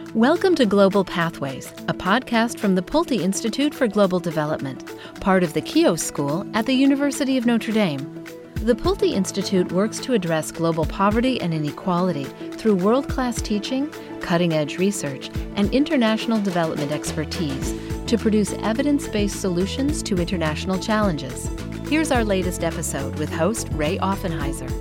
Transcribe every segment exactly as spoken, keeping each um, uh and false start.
Welcome to Global Pathways, a podcast from the Pulte Institute for Global Development, part of the Keough School at the University of Notre Dame. The Pulte Institute works to address global poverty and inequality through world-class teaching, cutting-edge research, and international development expertise to produce evidence-based solutions to international challenges. Here's our latest episode with host Ray Offenheiser.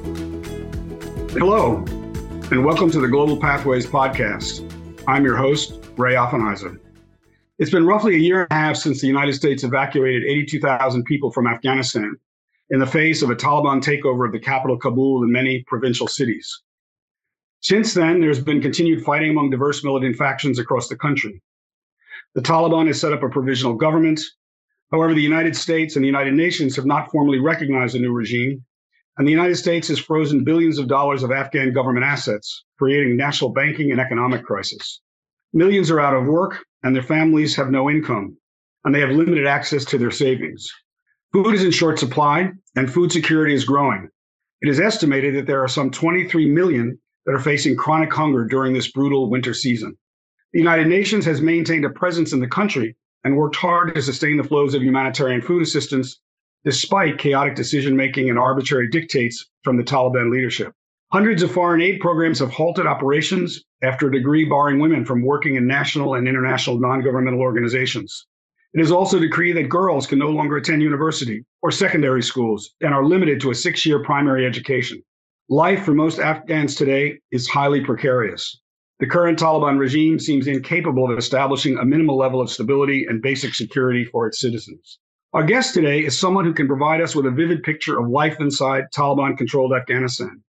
Hello, and welcome to the Global Pathways podcast. I'm your host, Ray Offenheiser. It's been roughly a year and a half since the United States evacuated eighty-two thousand people from Afghanistan in the face of a Taliban takeover of the capital, Kabul, and many provincial cities. Since then, there's been continued fighting among diverse militant factions across the country. The Taliban has set up a provisional government. However, the United States and the United Nations have not formally recognized the new regime, and the United States has frozen billions of dollars of Afghan government assets, creating national banking and economic crisis. Millions are out of work, and their families have no income, and they have limited access to their savings. Food is in short supply, and food security is growing. It is estimated that there are some twenty-three million that are facing chronic hunger during this brutal winter season. The United Nations has maintained a presence in the country and worked hard to sustain the flows of humanitarian food assistance, despite chaotic decision-making and arbitrary dictates from the Taliban leadership. Hundreds of foreign aid programs have halted operations after a decree barring women from working in national and international non-governmental organizations. It has also decreed that girls can no longer attend university or secondary schools and are limited to a six-year primary education. Life for most Afghans today is highly precarious. The current Taliban regime seems incapable of establishing a minimal level of stability and basic security for its citizens. Our guest today is someone who can provide us with a vivid picture of life inside Taliban-controlled Afghanistan.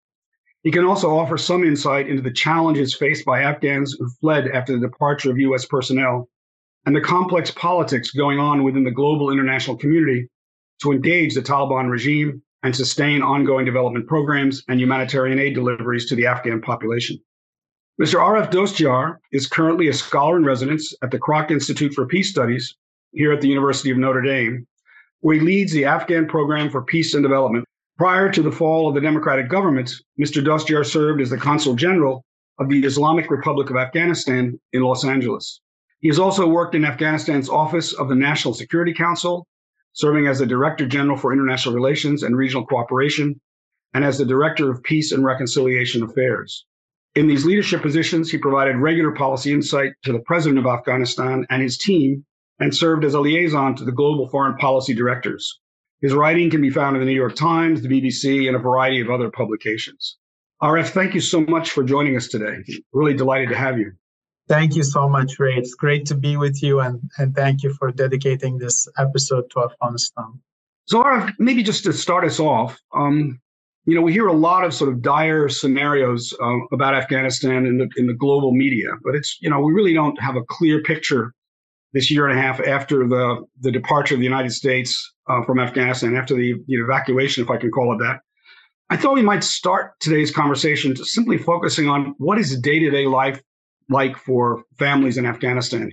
He can also offer some insight into the challenges faced by Afghans who fled after the departure of U S personnel and the complex politics going on within the global international community to engage the Taliban regime and sustain ongoing development programs and humanitarian aid deliveries to the Afghan population. Mister Aref Dostiyar is currently a scholar in residence at the Kroc Institute for Peace Studies here at the University of Notre Dame, where he leads the Afghan Program for Peace and Development. Prior to the fall of the democratic government, Mister Dostiyar served as the Consul General of the Islamic Republic of Afghanistan in Los Angeles. He has also worked in Afghanistan's Office of the National Security Council, serving as the Director General for International Relations and Regional Cooperation, and as the Director of Peace and Reconciliation Affairs. In these leadership positions, he provided regular policy insight to the President of Afghanistan and his team, and served as a liaison to the global foreign policy directors. His writing can be found in the New York Times, the B B C, and a variety of other publications. Aref, thank you so much for joining us today. Really delighted to have you. Thank you so much, Ray. It's great to be with you, and, and thank you for dedicating this episode to Afghanistan. So, Aref, maybe just to start us off, um, you know, we hear a lot of sort of dire scenarios uh, about Afghanistan in the in the global media, but it's, you know, we really don't have a clear picture this year and a half after the, the departure of the United States uh, from Afghanistan, after the, the evacuation, if I can call it that. I thought we might start today's conversation to simply focusing on what is day-to-day life like for families in Afghanistan.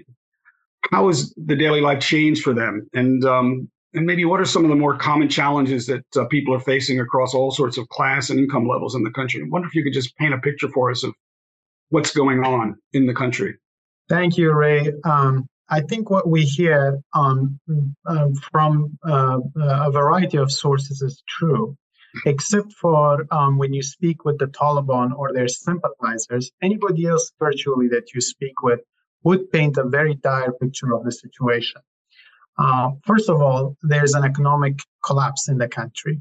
How has the daily life changed for them? And um, and maybe what are some of the more common challenges that uh, people are facing across all sorts of class and income levels in the country? I wonder if you could just paint a picture for us of what's going on in the country. Thank you, Ray. Um, I think what we hear um, uh, from uh, a variety of sources is true, except for um, when you speak with the Taliban or their sympathizers. Anybody else virtually that you speak with would paint a very dire picture of the situation. Uh, first of all, there's an economic collapse in the country.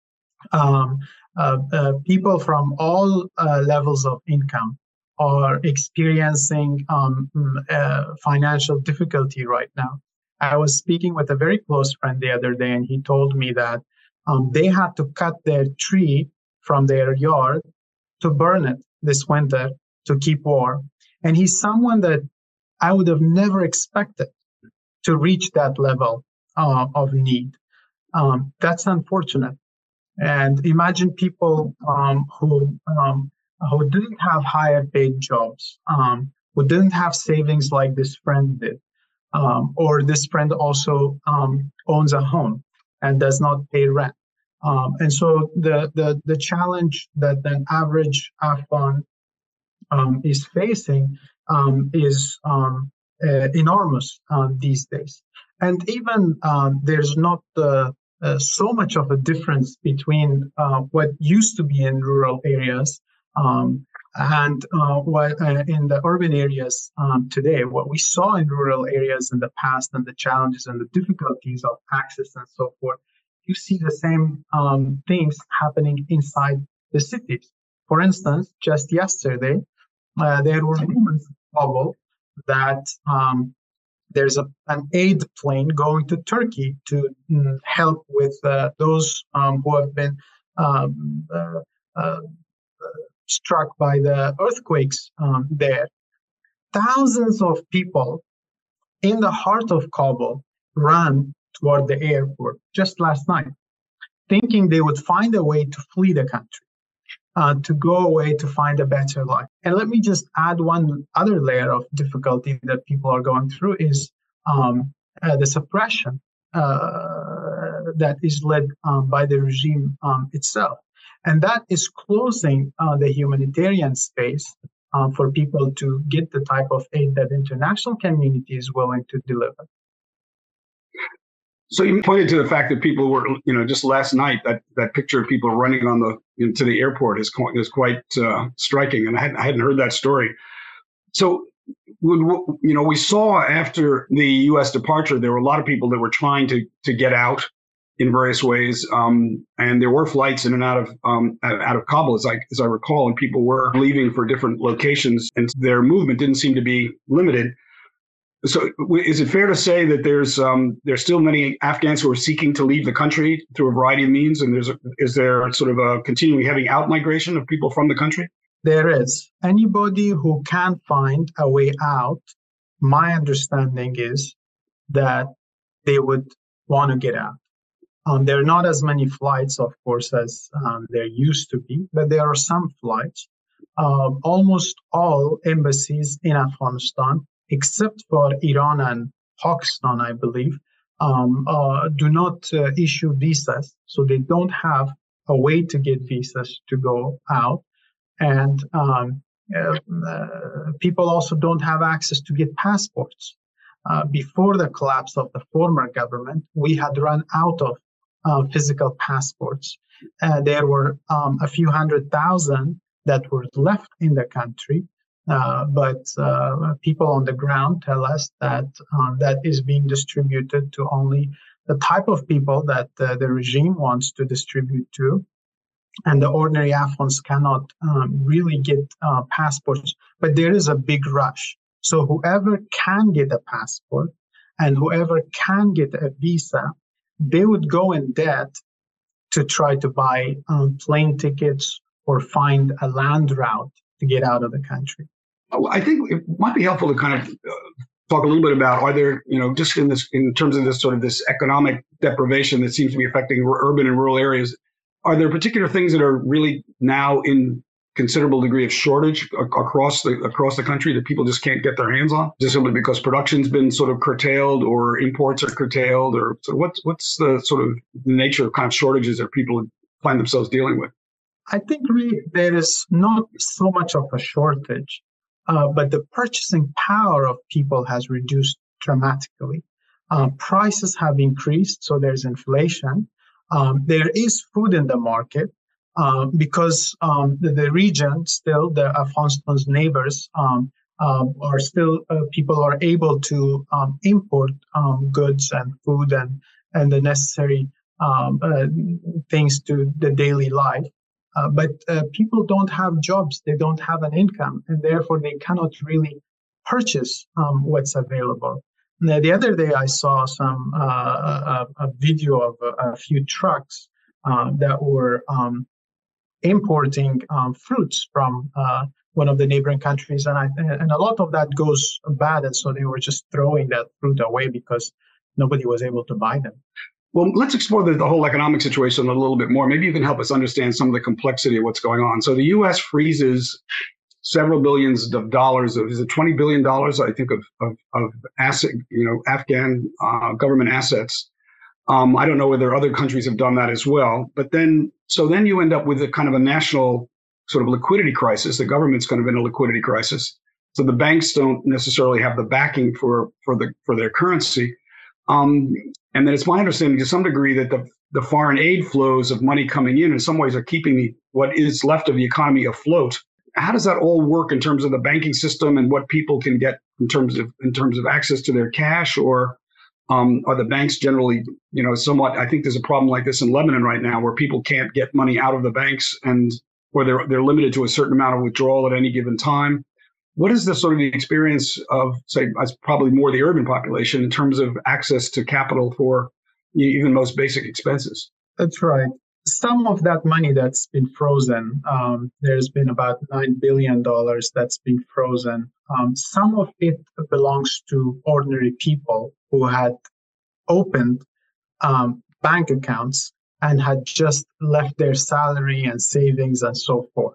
Um, uh, uh, people from all uh, levels of income are experiencing um, uh, financial difficulty right now. I was speaking with a very close friend the other day, and he told me that um, they had to cut their tree from their yard to burn it this winter to keep warm. And he's someone that I would have never expected to reach that level uh, of need. Um, that's unfortunate. And imagine people um, who um, who didn't have higher paid jobs, um, who didn't have savings like this friend did, um, or this friend also um, owns a home and does not pay rent. Um, and so the, the, the challenge that an average Afghan um, is facing um, is um, uh, enormous uh, these days. And even um, there's not uh, uh, so much of a difference between uh, what used to be in rural areas um, and uh, what uh, in the urban areas um, today. What we saw in rural areas in the past and the challenges and the difficulties of access and so forth, you see the same um, things happening inside the cities. For instance, just yesterday, uh, there were rumors of Kabul that um, there's a, an aid plane going to Turkey to mm, help with uh, those um, who have been um, uh, uh, struck by the earthquakes um, there. Thousands of people in the heart of Kabul ran toward the airport just last night, thinking they would find a way to flee the country, uh, to go away to find a better life. And let me just add one other layer of difficulty that people are going through is um, uh, the suppression uh, that is led um, by the regime um, itself. And that is closing uh, the humanitarian space uh, for people to get the type of aid that the international community is willing to deliver. So you pointed to the fact that people were, you know, just last night, that, that picture of people running on the into the airport is quite, is quite uh, striking. And I hadn't, I hadn't heard that story. So, would, you know, we saw after the U S departure, there were a lot of people that were trying to to get out in various ways. Um, and there were flights in and out of um, out of Kabul, as I, as I recall, and people were leaving for different locations, and their movement didn't seem to be limited. So is it fair to say that there's um, there's still many Afghans who are seeking to leave the country through a variety of means, and there's a, is there sort of a continuing heavy out migration of people from the country? There is. Anybody who can find a way out, my understanding is that they would want to get out. Um, there are not as many flights, of course, as um, there used to be, but there are some flights. Uh, almost all embassies in Afghanistan, except for Iran and Pakistan, I believe, um, uh, do not uh, issue visas. So they don't have a way to get visas to go out. And um, uh, uh, people also don't have access to get passports. Uh, before the collapse of the former government, we had run out of uh, physical passports. Uh, there were um, a few hundred thousand that were left in the country. Uh, but uh, people on the ground tell us that uh, that is being distributed to only the type of people that uh, the regime wants to distribute to. And the ordinary Afghans cannot um, really get uh, passports. But there is a big rush. So whoever can get a passport and whoever can get a visa, they would go in debt to try to buy um, plane tickets or find a land route to get out of the country. I think it might be helpful to kind of uh, talk a little bit about, are there, you know, just in this, in terms of this sort of this economic deprivation that seems to be affecting urban and rural areas, are there particular things that are really now in considerable degree of shortage across the across the country that people just can't get their hands on, just simply because production's been sort of curtailed or imports are curtailed, or so what's what's the sort of the nature of kind of shortages that people find themselves dealing with? I think really there is not so much of a shortage, uh, but the purchasing power of people has reduced dramatically. Uh, prices have increased, so there's inflation. Um, there is food in the market. Uh, because um, the, the region still, the Afghanistan's neighbors um, uh, are still, uh, people are able to um, import um, goods and food and, and the necessary um, uh, things to the daily life. Uh, but uh, people don't have jobs, they don't have an income, and therefore they cannot really purchase um, what's available. Now, the other day I saw some uh, a, a video of a, a few trucks uh, that were um, importing um, fruits from uh, one of the neighboring countries, and I, and a lot of that goes bad, and so they were just throwing that fruit away because nobody was able to buy them. Well, let's explore the, the whole economic situation a little bit more. Maybe you can help us understand some of the complexity of what's going on. So the U S freezes several billions of dollars of, is it twenty billion dollars, I think, of of, of asset, you know, Afghan uh, government assets. Um, I don't know whether other countries have done that as well, but then, so then you end up with a kind of a national sort of liquidity crisis. The government's kind of in a liquidity crisis. So the banks don't necessarily have the backing for, for the for their currency. Um, and then it's my understanding to some degree that the, the foreign aid flows of money coming in in some ways are keeping the, what is left of the economy afloat. How does that all work in terms of the banking system and what people can get in terms of in terms of access to their cash? Or um, are the banks generally, you know, somewhat? I think there's a problem like this in Lebanon right now where people can't get money out of the banks, and or they're they're limited to a certain amount of withdrawal at any given time. What is the sort of the experience of, say, as probably more the urban population in terms of access to capital for even most basic expenses? That's right. Some of that money that's been frozen, um, there's been about nine billion dollars that's been frozen. Um, some of it belongs to ordinary people who had opened um, bank accounts and had just left their salary and savings and so forth.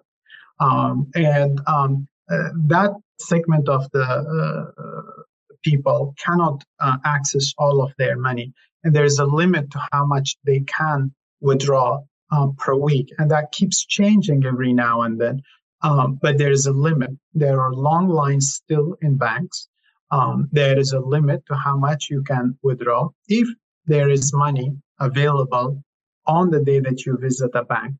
Um, and um, uh, that segment of the uh, people cannot uh, access all of their money. And there's a limit to how much they can withdraw um, per week. And that keeps changing every now and then. Um, but there is a limit. There are long lines still in banks. Um, there is a limit to how much you can withdraw if there is money available on the day that you visit a bank.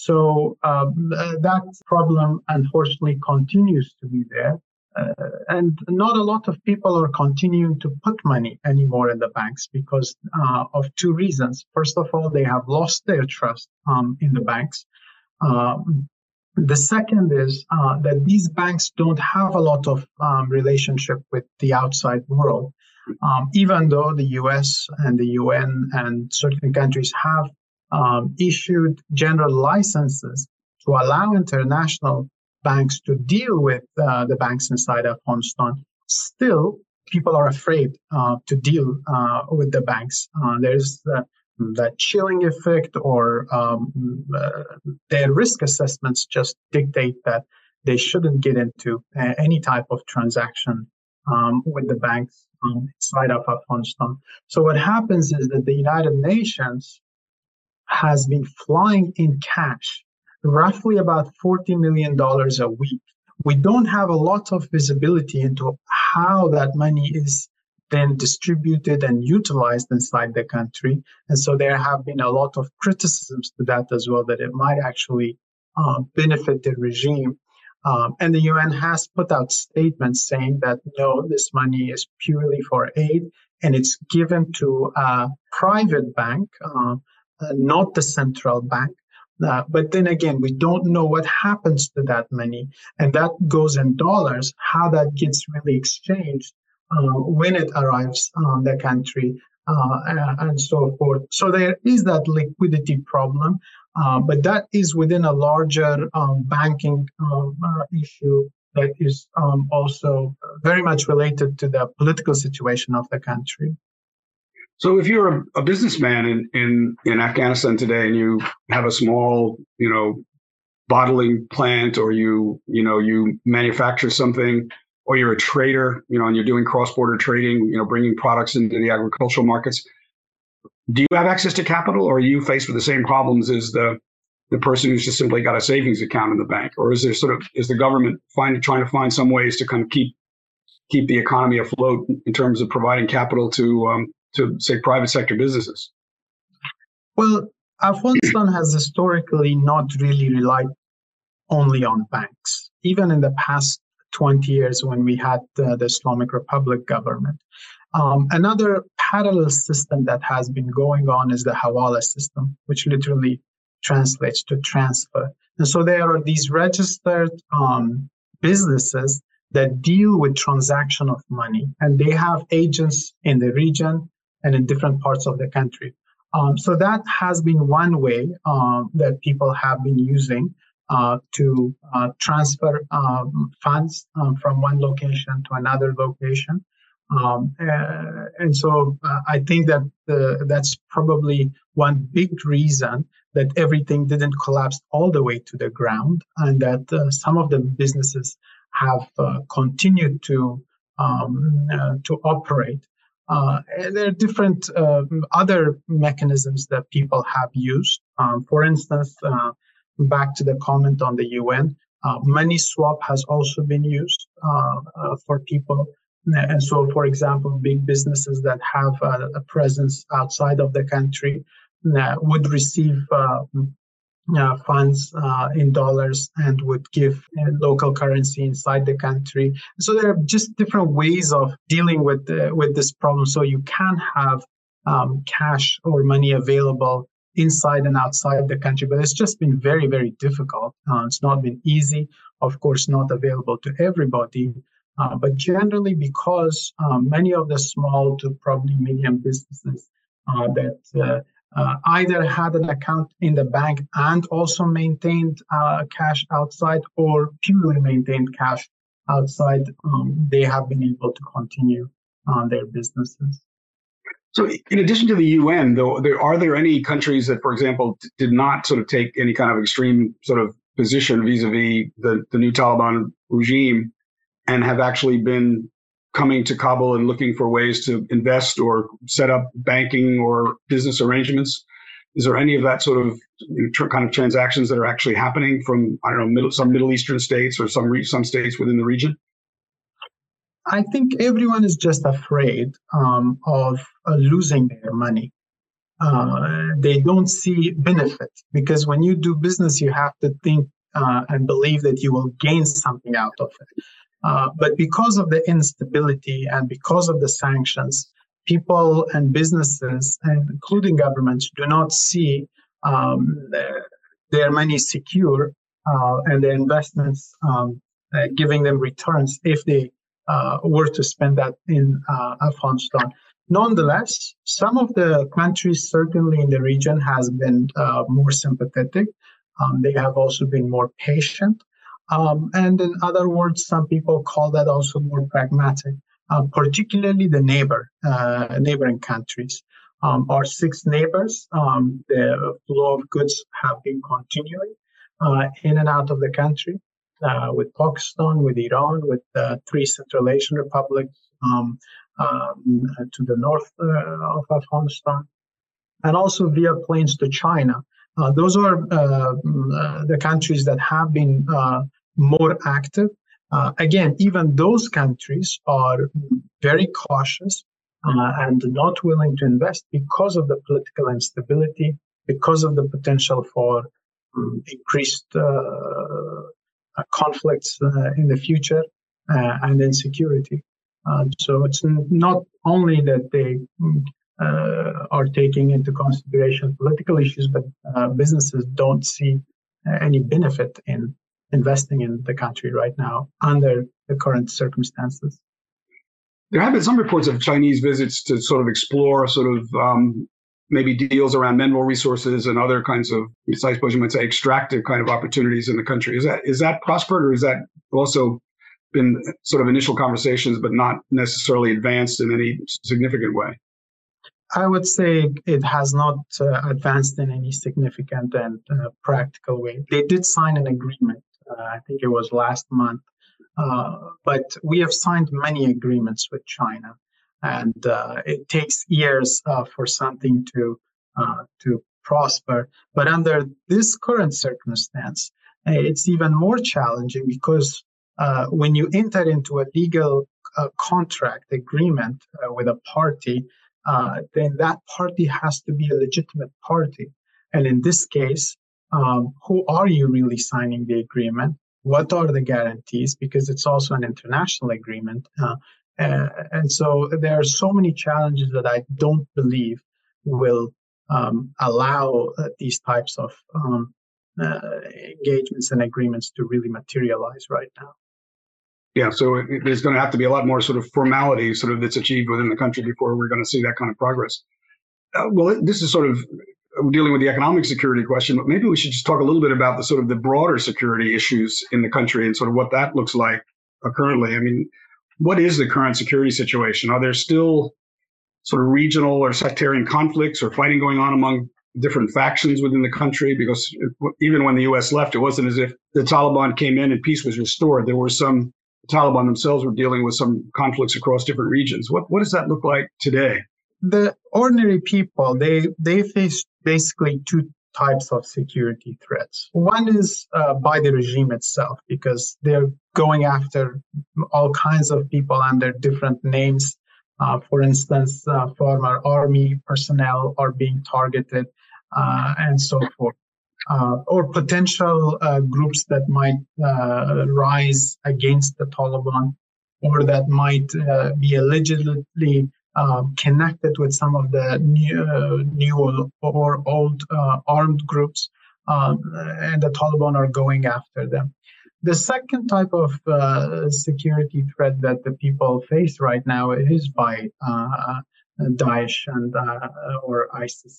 So um, that problem, unfortunately, continues to be there. Uh, and not a lot of people are continuing to put money anymore in the banks because uh, of two reasons. First of all, they have lost their trust um, in the banks. Um, the second is uh, that these banks don't have a lot of um, relationship with the outside world, um, even though the U S and the U N and certain countries have um, issued general licenses to allow international banks to deal with uh, the banks inside Afghanistan. Still, people are afraid uh, to deal uh, with the banks. Uh, there's uh, that chilling effect, or um, uh, their risk assessments just dictate that they shouldn't get into uh, any type of transaction um, with the banks um, inside of Afghanistan. So what happens is that the United Nations has been flying in cash roughly about forty million dollars a week. We don't have a lot of visibility into how that money is then distributed and utilized inside the country. And so there have been a lot of criticisms to that as well, that it might actually uh, benefit the regime. Um, and the U N has put out statements saying that, no, this money is purely for aid, and it's given to a private bank, uh, uh, not the central bank. Uh, but then again, we don't know what happens to that money, and that goes in dollars, how that gets really exchanged uh, when it arrives on the country uh, and so forth. So there is that liquidity problem, uh, but that is within a larger um, banking um, uh, issue that is um, also very much related to the political situation of the country. So if you're a, a businessman in, in, in Afghanistan today and you have a small, you know, bottling plant, or you, you know, you manufacture something, or you're a trader, you know, and you're doing cross-border trading, you know, bringing products into the agricultural markets, do you have access to capital, or are you faced with the same problems as the, the person who's just simply got a savings account in the bank? Or is there sort of, is the government find, trying to find some ways to kind of keep, keep the economy afloat in terms of providing capital to, um, to, say, private sector businesses? Well, Afghanistan has historically not really relied only on banks. Even in the past twenty years when we had uh, the Islamic Republic government. Um, another parallel system that has been going on is the Hawala system, which literally translates to transfer. And so there are these registered um, businesses that deal with transaction of money, and they have agents in the region and in different parts of the country. Um, so that has been one way um, that people have been using uh, to uh, transfer um, funds um, from one location to another location. Um, uh, and so uh, I think that uh, that's probably one big reason that everything didn't collapse all the way to the ground, and that uh, some of the businesses have uh, continued to um, uh, to operate. Uh, there are different uh, other mechanisms that people have used. Um, for instance, uh, back to the comment on the U N, Uh, money swap has also been used uh, uh, for people. And so, for example, big businesses that have uh, a presence outside of the country uh, would receive uh, uh, funds uh, in dollars and would give uh, local currency inside the country. So there are just different ways of dealing with the, with this problem. So you can have um, cash or money available inside and outside the country, but it's just been very, very difficult. Uh, it's not been easy, of course, not available to everybody. Uh, but generally, because um, many of the small to probably medium businesses uh, that uh, uh, either had an account in the bank and also maintained uh, cash outside, or purely maintained cash outside, um, they have been able to continue uh, their businesses. So, in addition to the U N, though, there are there any countries that, for example, t- did not sort of take any kind of extreme sort of position vis-a-vis the, the new Taliban regime, and have actually been coming to Kabul and looking for ways to invest or set up banking or business arrangements? Is there any of that sort of tr- kind of transactions that are actually happening from, I don't know, middle, some Middle Eastern states or some re- some states within the region? I think everyone is just afraid um, of uh, losing their money. Uh, they don't see benefit, because when you do business, you have to think uh, and believe that you will gain something out of it. Uh, but because of the instability and because of the sanctions, people and businesses, and including governments, do not see um, their, their money secure uh, and their investments um, uh, giving them returns if they uh, were to spend that in uh, Afghanistan. Nonetheless, some of the countries, certainly in the region, has been uh, more sympathetic. Um, they have also been more patient. Um, and in other words, some people call that also more pragmatic, uh, particularly the neighbor, uh, neighboring countries. Um, our six neighbors, um, the flow of goods have been continuing uh, in and out of the country, uh, with Pakistan, with Iran, with uh, three Central Asian republics um, um, to the north uh, of Afghanistan, and also via planes to China. Uh, those are uh, the countries that have been uh, more active. Uh, again, even those countries are very cautious uh, and not willing to invest because of the political instability, because of the potential for um, increased uh, uh, conflicts uh, in the future uh, and insecurity. Uh, so it's not only that they uh, are taking into consideration political issues, but uh, businesses don't see any benefit in investing in the country right now under the current circumstances. There have been some reports of Chinese visits to sort of explore sort of um, maybe deals around mineral resources and other kinds of, I suppose you might say, extractive kind of opportunities in the country. Is that is that prospered, or is that also been sort of initial conversations but not necessarily advanced in any significant way? I would say it has not uh, advanced in any significant and uh, practical way. They did sign an agreement. Uh, I think it was last month. Uh, but we have signed many agreements with China, and uh, it takes years uh, for something to uh, to prosper. But under this current circumstance, uh, it's even more challenging, because uh, when you enter into a legal uh, contract agreement uh, with a party, uh, then that party has to be a legitimate party. And in this case, um, who are you really signing the agreement? What are the guarantees? Because it's also an international agreement. Uh, uh, and so there are so many challenges that I don't believe will um, allow uh, these types of um, uh, engagements and agreements to really materialize right now. Yeah, so it, there's going to have to be a lot more sort of formality sort of that's achieved within the country before we're going to see that kind of progress. Uh, well, this is sort of dealing with the economic security question, but maybe we should just talk a little bit about the sort of the broader security issues in the country and sort of what that looks like uh, currently. I mean, what is the current security situation? Are there still sort of regional or sectarian conflicts or fighting going on among different factions within the country? Because it, even when the U S left, it wasn't as if the Taliban came in and peace was restored. There were some, the Taliban themselves were dealing with some conflicts across different regions. What what does that look like today? The ordinary people, they they face basically two types of security threats. One is uh, by the regime itself, because they're going after all kinds of people under different names. Uh, for instance, uh, former army personnel are being targeted, uh, and so forth. Uh, or potential uh, groups that might uh, rise against the Taliban, or that might uh, be allegedly uh, connected with some of the new, uh, new or old uh, armed groups, um, and the Taliban are going after them. The second type of uh, security threat that the people face right now is by uh, Daesh and uh, or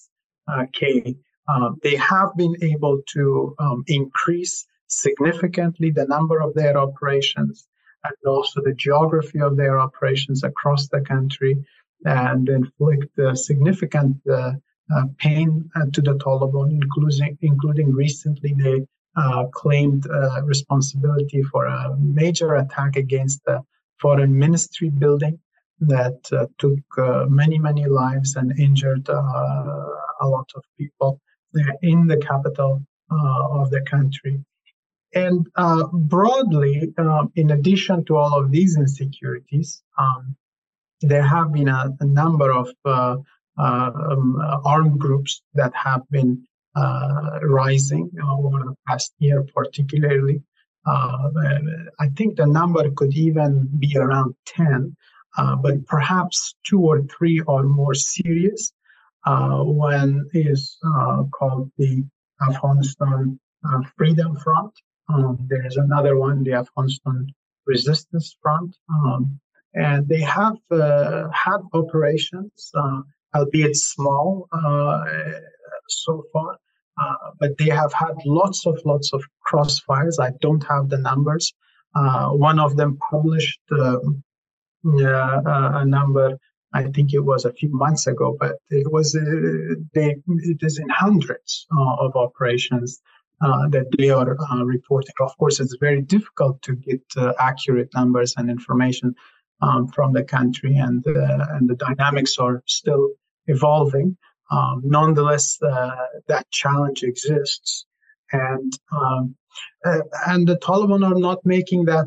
ISIS-K. Uh, they have been able to um, increase significantly the number of their operations and also the geography of their operations across the country, and inflict uh, significant uh, uh, pain uh, to the Taliban, including, including recently they uh, claimed uh, responsibility for a major attack against the foreign ministry building that uh, took uh, many, many lives and injured uh, a lot of people in the capital uh, of the country. And uh, broadly, uh, in addition to all of these insecurities, um, there have been a, a number of uh, uh, um, armed groups that have been uh, rising over the past year, particularly. Uh, I think the number could even be around ten, uh, but perhaps two or three are more serious. Uh, one is uh, called the Afghanistan uh, Freedom Front. Um, there is another one, the Afghanistan Resistance Front. Um, and they have uh, had operations, uh, albeit small uh, so far, uh, but they have had lots of, lots of crossfires. I don't have the numbers. Uh, one of them published uh, uh, a number, I think it was a few months ago, but it was uh, they it is in hundreds uh, of operations uh, that they are uh, reporting. Of course, it's very difficult to get uh, accurate numbers and information um, from the country, and uh, and the dynamics are still evolving. Um, nonetheless, uh, that challenge exists, and um, uh, and the Taliban are not making that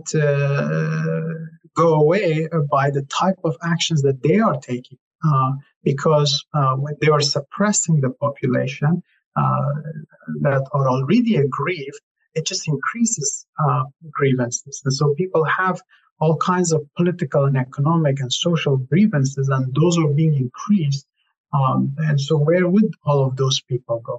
Uh, go away by the type of actions that they are taking, uh, because uh, when they are suppressing the population uh, that are already aggrieved, it just increases uh, grievances. And so people have all kinds of political and economic and social grievances, and those are being increased. Um, and so where would all of those people go?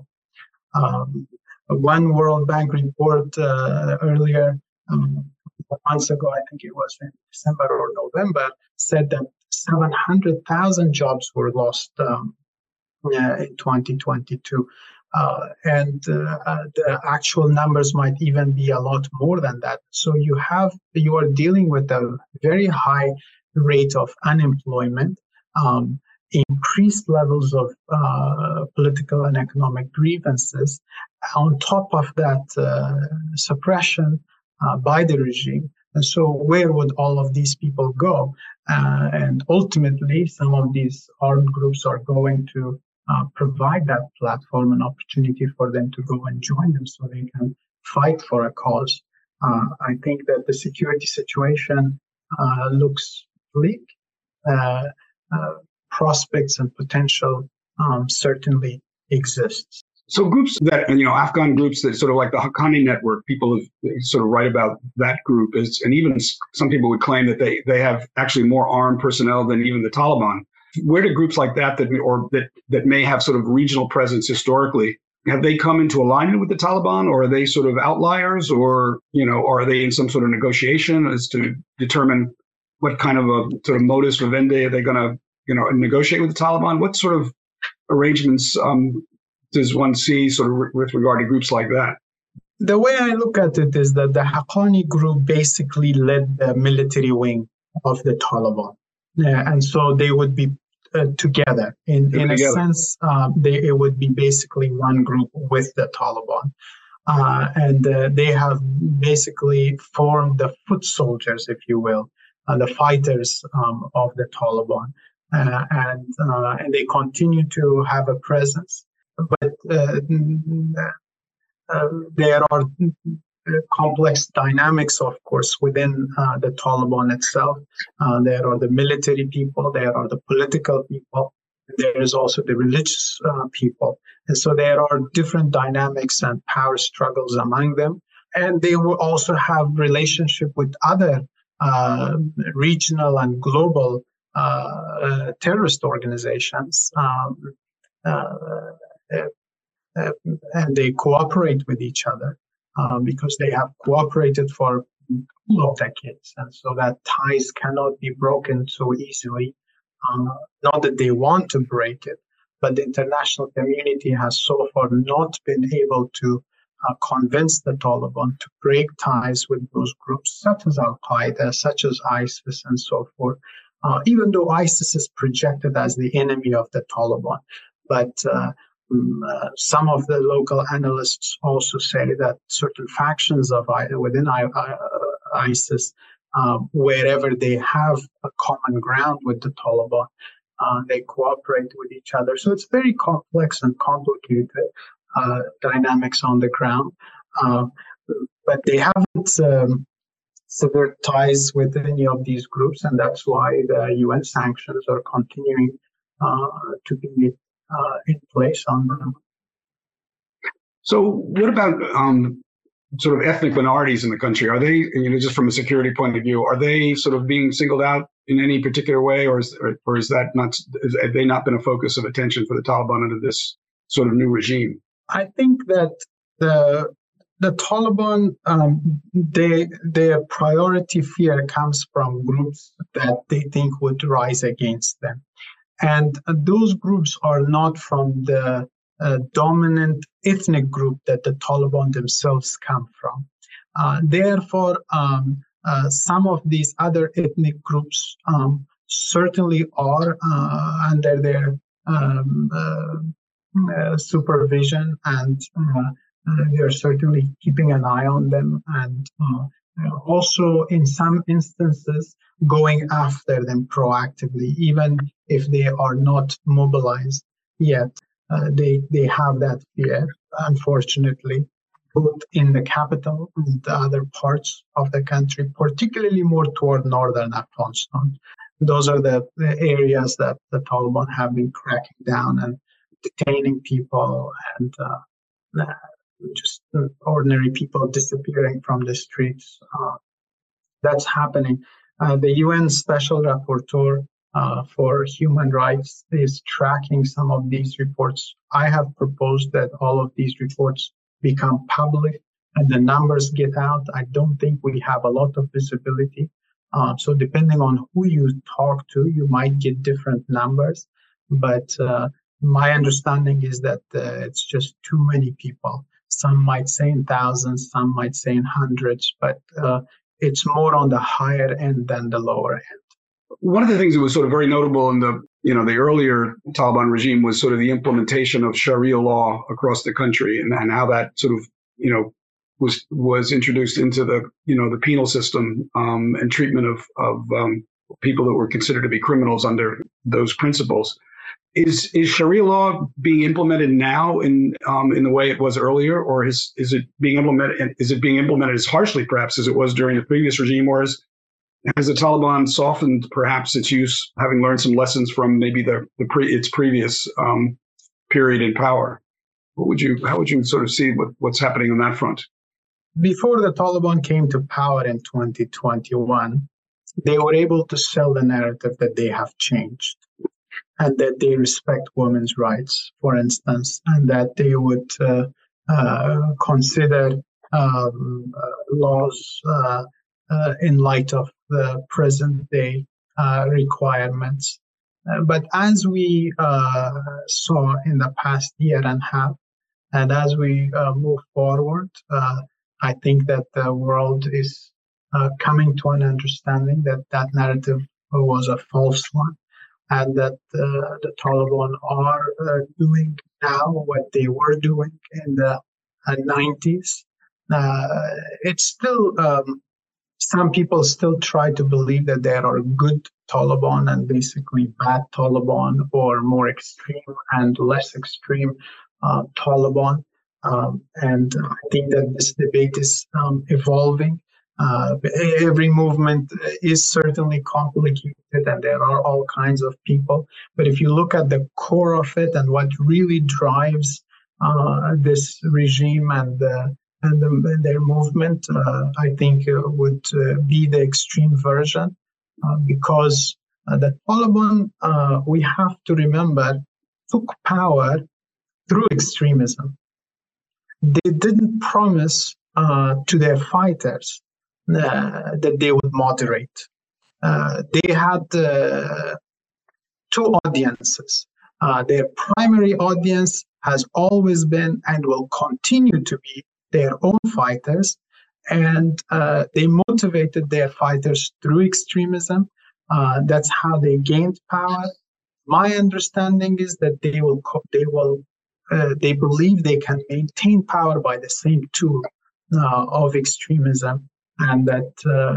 Um, one World Bank report uh, earlier um, months ago, I think it was in December or November, said that seven hundred thousand jobs were lost um, uh, in twenty twenty-two. Uh, and uh, uh, the actual numbers might even be a lot more than that. So you have, you are dealing with a very high rate of unemployment, um, increased levels of uh, political and economic grievances. On top of that, uh, suppression Uh, by the regime. And so where would all of these people go? Uh, and ultimately, some of these armed groups are going to uh, provide that platform and opportunity for them to go and join them so they can fight for a cause. Uh, I think that the security situation uh, looks bleak. Uh, uh, prospects and potential um, certainly exists. So groups that, you know, Afghan groups that sort of like the Haqqani Network, people have sort of write about that group, is, and even some people would claim that they, they have actually more armed personnel than even the Taliban. Where do groups like that, that or that, that may have sort of regional presence historically, have they come into alignment with the Taliban, or are they sort of outliers, or, you know, are they in some sort of negotiation as to determine what kind of a sort of modus vivendi are they going to, you know, negotiate with the Taliban? What sort of arrangements um, does one see sort of with regard to groups like that? The way I look at it is that the Haqqani group basically led the military wing of the Taliban. Yeah, and so they would be uh, together. In, in together. a sense, uh, they, it would be basically one group with the Taliban. Uh, and uh, they have basically formed the foot soldiers, if you will, uh, the fighters um, of the Taliban. Uh, and, uh, and they continue to have a presence. but uh, uh, there are complex dynamics, of course, within uh, the Taliban itself. Uh, there are the military people, there are the political people, there is also the religious uh, people. And so there are different dynamics and power struggles among them. And they will also have relationship with other uh, regional and global uh, uh, terrorist organizations. Um, uh, uh, and they cooperate with each other. Um, because they have cooperated for decades. And so that ties cannot be broken so easily. Um, not that they want to break it, but the international community has so far not been able to uh, convince the Taliban to break ties with those groups, such as Al-Qaeda, such as ISIS, and so forth, uh, even though ISIS is projected as the enemy of the Taliban. But uh, Um, uh, some of the local analysts also say that certain factions of within I, I, ISIS, uh, wherever they have a common ground with the Taliban, uh, they cooperate with each other. So it's very complex and complicated uh, dynamics on the ground. Uh, but they haven't um, severed ties with any of these groups, and that's why the U N sanctions are continuing uh, to be Uh, in place on them. So what about um, sort of ethnic minorities in the country? Are they, you know, just from a security point of view, are they sort of being singled out in any particular way, or is, or, or is that not, is, have they not been a focus of attention for the Taliban under this sort of new regime? I think that the the Taliban, um, they, their priority fear comes from groups that they think would rise against them. And those groups are not from the uh, dominant ethnic group that the Taliban themselves come from. Uh, therefore, um, uh, some of these other ethnic groups um, certainly are uh, under their um, uh, uh, supervision, and uh, they're certainly keeping an eye on them, and uh, also in some instances going after them proactively, even if they are not mobilized yet. Uh, they they have that fear, unfortunately, both in the capital and the other parts of the country, particularly more toward northern Afghanistan. Those are the, the areas that the Taliban have been cracking down and detaining people, and uh, just ordinary people disappearing from the streets. Uh, that's happening. Uh, the U N Special Rapporteur uh, for Human Rights is tracking some of these reports. I have proposed that all of these reports become public and the numbers get out. I don't think we have a lot of visibility. Uh, so depending on who you talk to, you might get different numbers. But uh, my understanding is that uh, it's just too many people. Some might say in thousands, some might say in hundreds, but uh, it's more on the higher end than the lower end. One of the things that was sort of very notable in the, you know, the earlier Taliban regime was sort of the implementation of Sharia law across the country, and, and how that sort of, you know, was was introduced into the, you know, the penal system um, and treatment of of um, people that were considered to be criminals under those principles. Is is Sharia law being implemented now in um, in the way it was earlier, or is is it being implemented? Is it being implemented as harshly, perhaps, as it was during the previous regime, or is has the Taliban softened perhaps its use, having learned some lessons from maybe the, the pre, its previous um, period in power? What would you how would you sort of see what, what's happening on that front? Before the Taliban came to power in twenty twenty-one, they were able to sell the narrative that they have changed, and that they respect women's rights, for instance, and that they would uh, uh, consider um, uh, laws uh, uh, in light of the present day uh, requirements. Uh, but as we uh, saw in the past year and a half, and as we uh, move forward, uh, I think that the world is uh, coming to an understanding that that narrative was a false one, and that uh, the Taliban are uh, doing now what they were doing in the uh, nineties. Uh, it's still, um, some people still try to believe that there are good Taliban and basically bad Taliban, or more extreme and less extreme uh, Taliban. Um, and I think that this debate is um, evolving. Uh, every movement is certainly complicated, and there are all kinds of people. But if you look at the core of it and what really drives uh, this regime and, uh, and, the, and their movement, uh, I think uh, would uh, be the extreme version. Uh, because uh, the Taliban, uh, we have to remember, took power through extremism. They didn't promise uh, to their fighters uh, that they would moderate. Uh, they had uh, two audiences. Uh, their primary audience has always been and will continue to be their own fighters, and uh, they motivated their fighters through extremism. Uh, that's how they gained power. My understanding is that they will co- they will Uh, they believe they can maintain power by the same tool uh, of extremism, and that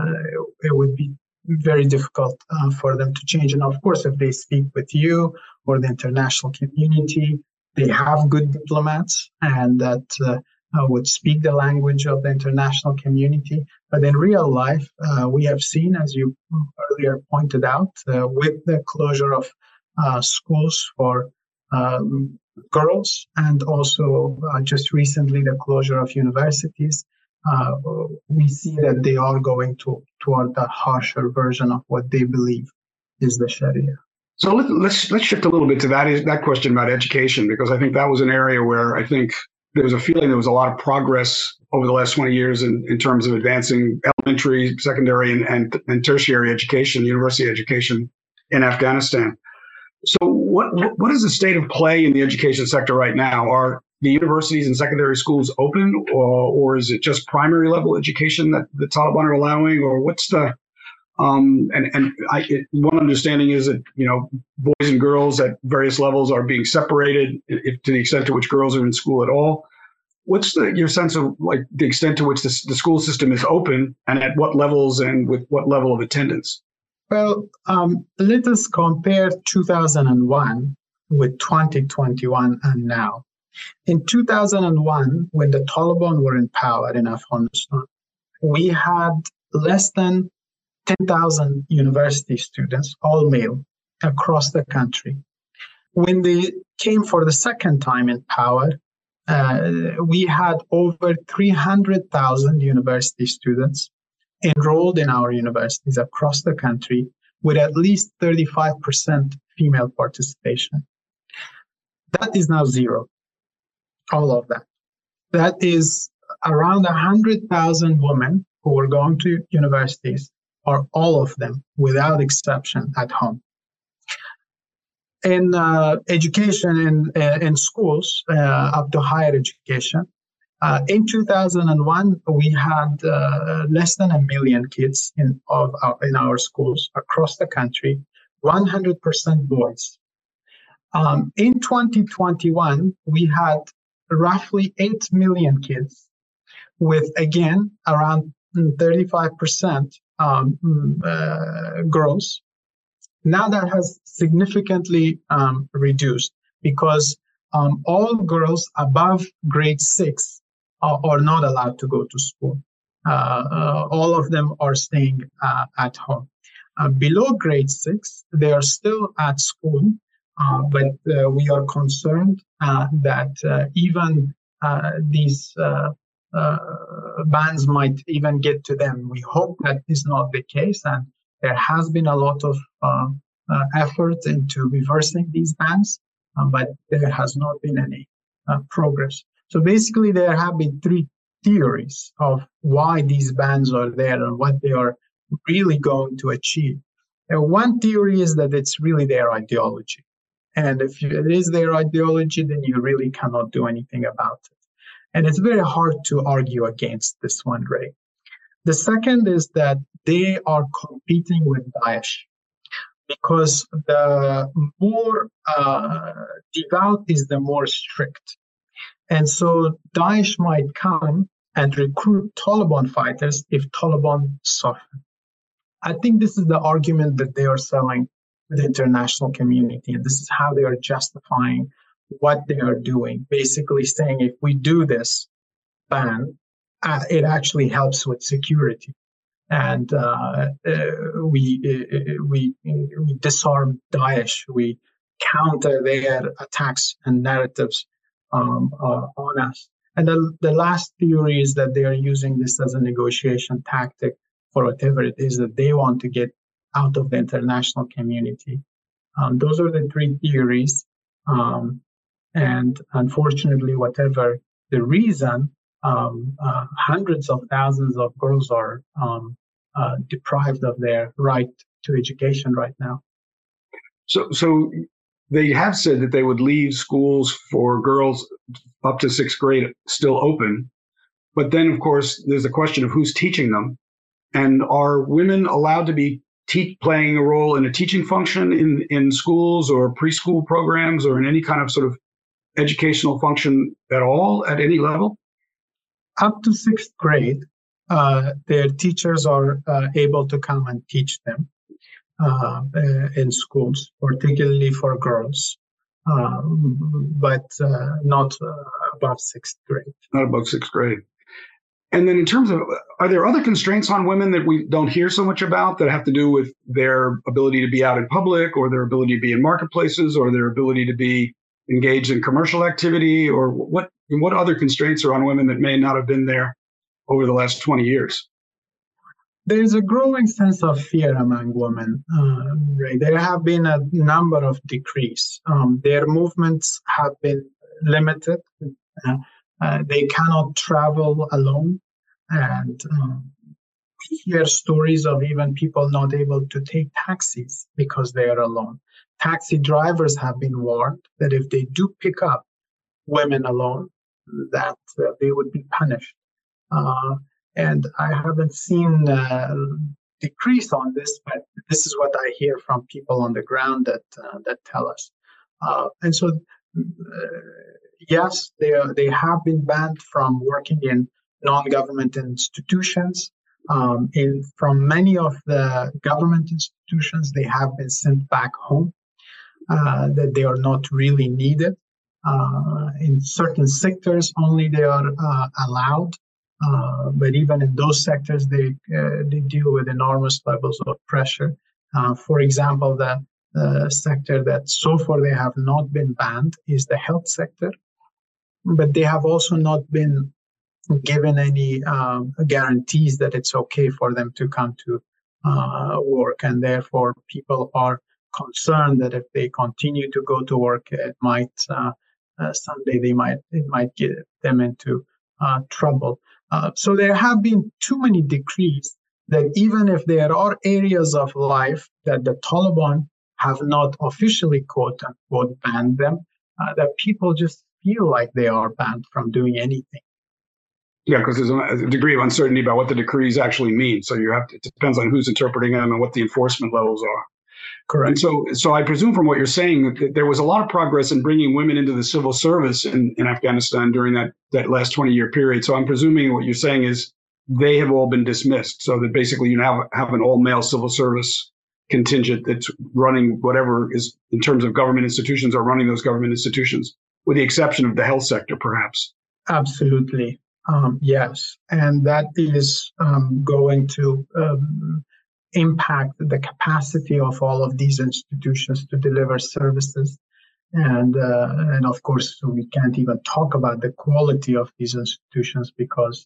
uh, it would be very difficult uh, for them to change. And of course, if they speak with you or the international community, they have good diplomats and that uh, uh, would speak the language of the international community. But in real life, uh, we have seen, as you earlier pointed out, uh, with the closure of uh, schools for um, girls, and also uh, just recently the closure of universities, uh, we see that they are going to toward the harsher version of what they believe is the Sharia. So let, let's let's shift a little bit to that that question about education, because I think that was an area where I think there was a feeling there was a lot of progress over the last twenty years in, in terms of advancing elementary, secondary, and, and, and tertiary education, university education in Afghanistan. So what what is the state of play in the education sector right now? Are the universities and secondary schools open, or, or is it just primary level education that the Taliban are allowing, or what's the um, and and I, it, one understanding is that, you know, boys and girls at various levels are being separated, if, to the extent to which girls are in school at all. What's the, your sense of like the extent to which the, the school system is open, and at what levels and with what level of attendance? Well, um, let us compare two thousand one with twenty twenty-one and now. In two thousand one, when the Taliban were in power in Afghanistan, we had less than ten thousand university students, all male, across the country. When they came for the second time in power, uh, we had over three hundred thousand university students enrolled in our universities across the country, with at least thirty-five percent female participation. That is now zero, all of that. That is around one hundred thousand women who are going to universities, or all of them, without exception, at home. In uh, education, in, uh, in schools, uh, up to higher education, Uh, in two thousand one, we had uh, less than a million kids in, of our, in our schools across the country, one hundred percent boys. Um, in twenty twenty-one, we had roughly eight million kids, with, again, around thirty-five percent um, uh, girls. Now that has significantly um, reduced, because um, all girls above grade six are not allowed to go to school. Uh, uh, all of them are staying uh, at home. Uh, below grade six, they are still at school, uh, but uh, we are concerned uh, that uh, even uh, these uh, uh, bans might even get to them. We hope that is not the case, and there has been a lot of uh, uh, effort into reversing these bans, uh, but there has not been any uh, progress. So basically, there have been three theories of why these bans are there and what they are really going to achieve. And one theory is that it's really their ideology. And if it is their ideology, then you really cannot do anything about it. And it's very hard to argue against this one, Ray. The second is that they are competing with Daesh, because the more uh, devout is, the more strict. And so Daesh might come and recruit Taliban fighters if Taliban soften. I think this is the argument that they are selling to the international community, and this is how they are justifying what they are doing, basically saying if we do this ban, uh, it actually helps with security. And uh, uh, we, uh, we, we disarm Daesh, we counter their attacks and narratives um, uh, on us. And the, the last theory is that they are using this as a negotiation tactic for whatever it is that they want to get out of the international community. Um, those are the three theories. Um, and unfortunately, whatever the reason, um, uh, hundreds of thousands of girls are um, uh, deprived of their right to education right now. So, so they have said that they would leave schools for girls up to sixth grade still open. But then, of course, there's a question of who's teaching them. And are women allowed to be te- playing a role in a teaching function in, in schools or preschool programs or in any kind of sort of educational function at all, at any level? Up to sixth grade, uh, their teachers are uh, able to come and teach them uh, uh, in schools, particularly for girls, um, but uh, not uh, above sixth grade. Not above sixth grade. And then in terms of, are there other constraints on women that we don't hear so much about that have to do with their ability to be out in public or their ability to be in marketplaces or their ability to be engaged in commercial activity, or what what other constraints are on women that may not have been there over the last twenty years? There's a growing sense of fear among women. Uh, right? There have been a number of decrees. Um, their movements have been limited. Uh, uh, they cannot travel alone. And um, we hear stories of even people not able to take taxis because they are alone. Taxi drivers have been warned that if they do pick up women alone, that uh, they would be punished. Uh, and I haven't seen a decrease on this, but this is what I hear from people on the ground that uh, that tell us. Uh, and so, uh, yes, they are, they have been banned from working in non-government institutions. Um, in from many of the government institutions, they have been sent back home. Uh, that they are not really needed. Uh, in certain sectors, only they are uh, allowed. Uh, but even in those sectors, they uh, they deal with enormous levels of pressure. Uh, for example, the uh, sector that so far they have not been banned is the health sector, but they have also not been given any um, guarantees that it's okay for them to come to uh, work, and therefore people are concerned that if they continue to go to work, it might uh, uh, someday they might it might get them into uh, trouble. Uh, so there have been too many decrees that even if there are areas of life that the Taliban have not officially quote unquote banned them, uh, that people just feel like they are banned from doing anything. Yeah, because there's a degree of uncertainty about what the decrees actually mean. So you have to, it depends on who's interpreting them and what the enforcement levels are. Correct. And so, so I presume from what you're saying that there was a lot of progress in bringing women into the civil service in, in Afghanistan during that, that last twenty-year period. So I'm presuming what you're saying is they have all been dismissed, so that basically you now have an all-male civil service contingent that's running whatever is in terms of government institutions or running those government institutions, with the exception of the health sector, perhaps. Absolutely. Um, yes. And that is um, going to um, impact the capacity of all of these institutions to deliver services. And, uh, and of course, we can't even talk about the quality of these institutions because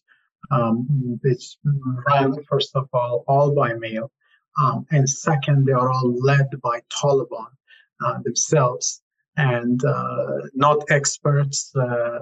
um, it's run, first of all, all by male. Um, and second, they are all led by Taliban uh, themselves and uh, not experts, uh,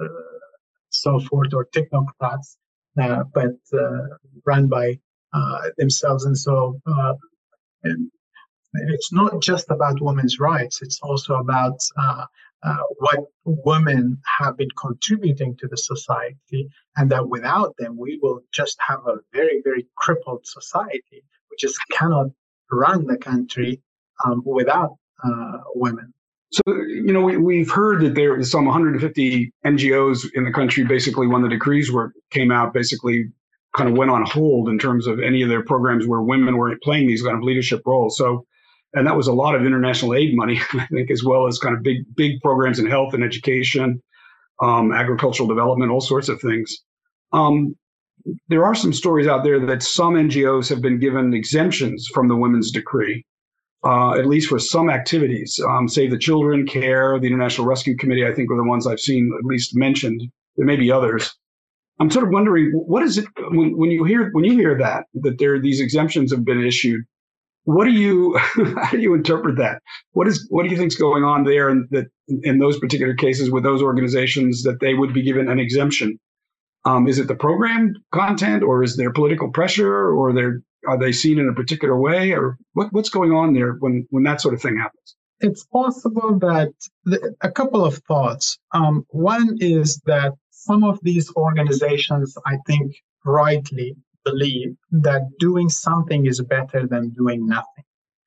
so forth, or technocrats, uh, but uh, run by uh, themselves. And so uh, and it's not just about women's rights. It's also about uh, uh, what women have been contributing to the society, and that without them, we will just have a very, very crippled society. We just cannot run the country um, without uh, women. So, you know, we, we've heard that there is some one hundred fifty N G Os in the country, basically, when the decrees were came out, basically kind of went on hold in terms of any of their programs where women were playing these kind of leadership roles. So And that was a lot of international aid money, I think, as well as kind of big, big programs in health and education, um, agricultural development, all sorts of things. Um, there are some stories out there that some N G Os have been given exemptions from the women's decree, uh, at least for some activities. Um, Save the Children, CARE, the International Rescue Committee, I think, are the ones I've seen at least mentioned. There may be others. I'm sort of wondering, what is it when, when you hear when you hear that that there these exemptions have been issued? What do you how do you interpret that? What is what do you think's going on there, and that in those particular cases with those organizations that they would be given an exemption? Um, is it the program content, or is there political pressure, or they're, are they seen in a particular way, or what, what's going on there when when that sort of thing happens? It's possible that the, a couple of thoughts. Um, one is that some of these organizations, I think, rightly believe that doing something is better than doing nothing.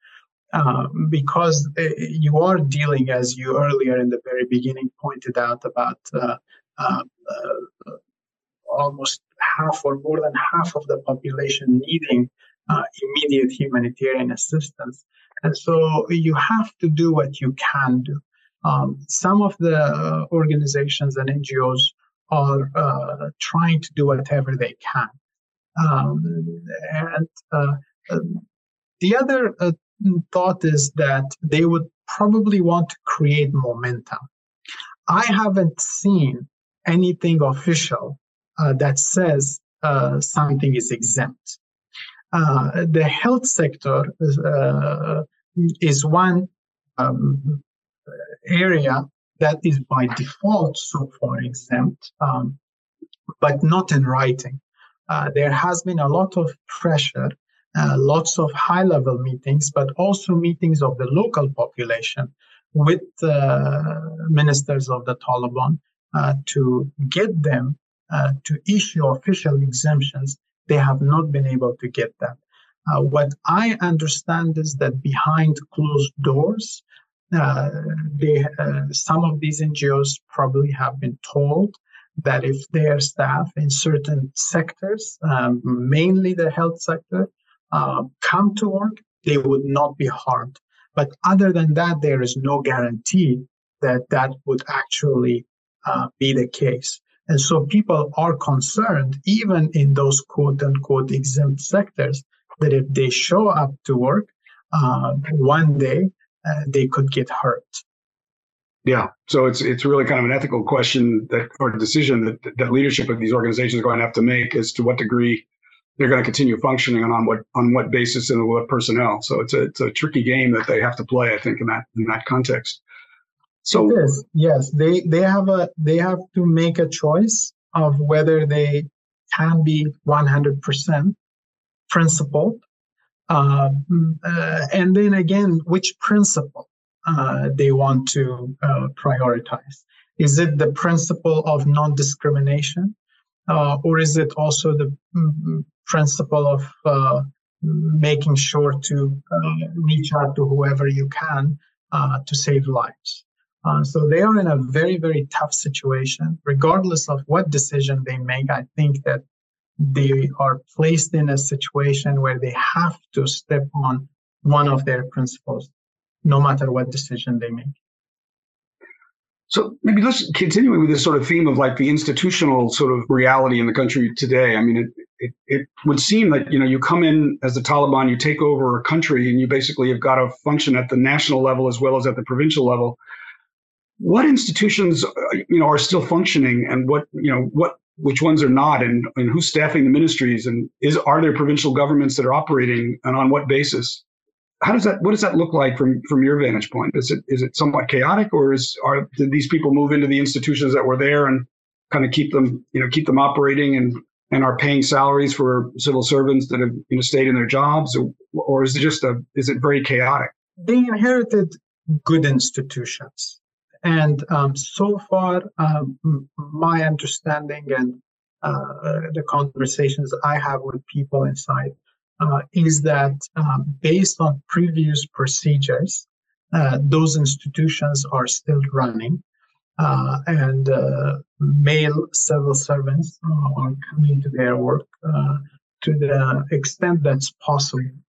Uh, because uh, you are dealing, as you earlier in the very beginning pointed out, about uh, uh, uh, almost half or more than half of the population needing uh, immediate humanitarian assistance. And so you have to do what you can do. Um, some of the uh, organizations and N G Os are uh, trying to do whatever they can. Um, and uh, uh, the other uh, thought is that they would probably want to create momentum. I haven't seen anything official uh, that says uh, something is exempt. Uh, the health sector is, uh, is one um, area that is by default so far exempt, um, but not in writing. Uh, there has been a lot of pressure, uh, lots of high-level meetings, but also meetings of the local population with uh, ministers of the Taliban uh, to get them uh, to issue official exemptions. They have not been able to get that. Uh, what I understand is that behind closed doors, uh, they, uh, some of these N G Os probably have been told that if their staff in certain sectors, um, mainly the health sector, uh, come to work, they would not be harmed. But other than that, there is no guarantee that that would actually uh, be the case. And so people are concerned, even in those quote-unquote exempt sectors, that if they show up to work, uh, one day uh, they could get hurt. Yeah, so it's it's really kind of an ethical question that, or decision that that leadership of these organizations are going to have to make as to what degree they're going to continue functioning and on what on what basis and what personnel. So it's a it's a tricky game that they have to play, I think, in that in that context. So it is, yes, they they have a they have to make a choice of whether they can be one hundred percent principled, uh, uh, and then again, which principle uh, they want to uh, prioritize. Is it the principle of non-discrimination, uh, or is it also the mm, principle of uh, making sure to uh, reach out to whoever you can uh, to save lives? Uh, so they are in a very, very tough situation. Regardless of what decision they make, I think that they are placed in a situation where they have to step on one of their principles, no matter what decision they make. So maybe let's continue with this sort of theme of like the institutional sort of reality in the country today. I mean, it, it, it would seem that, you know, you come in as the Taliban, you take over a country, and you basically have got to function at the national level as well as at the provincial level. What institutions, you know, are still functioning, and what, you know, what, which ones are not, and, and who's staffing the ministries, and is are there provincial governments that are operating, and on what basis? How does that, what does that look like from, from your vantage point? Is it is it somewhat chaotic, or is are did these people move into the institutions that were there and kind of keep them, you know, keep them operating and, and are paying salaries for civil servants that have, you know, stayed in their jobs, or, or is it just a is it very chaotic? They inherited good institutions. And um, so far, um, my understanding and uh, the conversations I have with people inside uh, is that um, based on previous procedures, uh, those institutions are still running, uh, and uh, male civil servants are coming to their work uh, to the extent that's possible.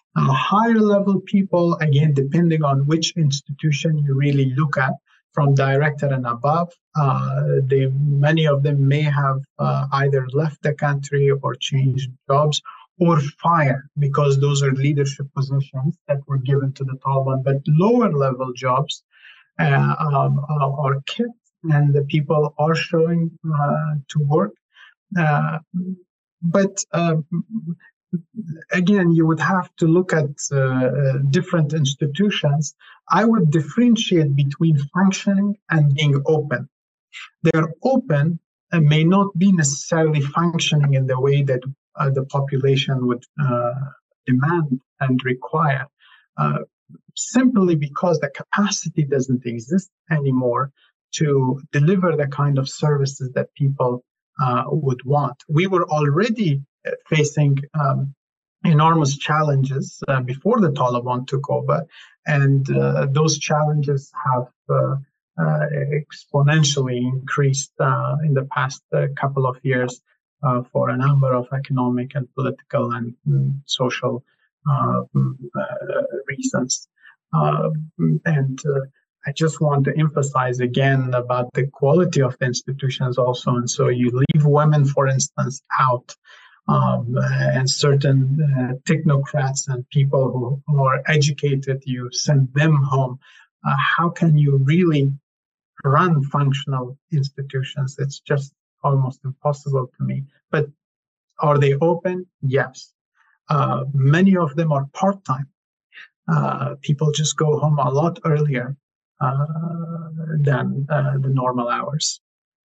Uh, higher level people, again, depending on which institution you really look at, from director and above, uh, they, many of them may have uh, either left the country or changed jobs or fired, because those are leadership positions that were given to the Taliban. But lower level jobs uh, um, are kept, and the people are showing uh, to work. Uh, but uh, again, you would have to look at uh, different institutions. I would differentiate between functioning and being open. They're open and may not be necessarily functioning in the way that uh, the population would uh, demand and require, uh, simply because the capacity doesn't exist anymore to deliver the kind of services that people uh, would want. We were already facing um, enormous challenges uh, before the Taliban took over, and uh, those challenges have uh, uh, exponentially increased uh, in the past uh, couple of years uh, for a number of economic and political and mm, social uh, uh, reasons. Uh, and uh, I just want to emphasize again about the quality of the institutions also. And so you leave women, for instance, out. Um, and certain uh, technocrats and people who, who are educated, you send them home. Uh, how can you really run functional institutions? It's just almost impossible to me. But are they open? Yes. Uh, many of them are part-time. Uh, people just go home a lot earlier uh, than uh, the normal hours.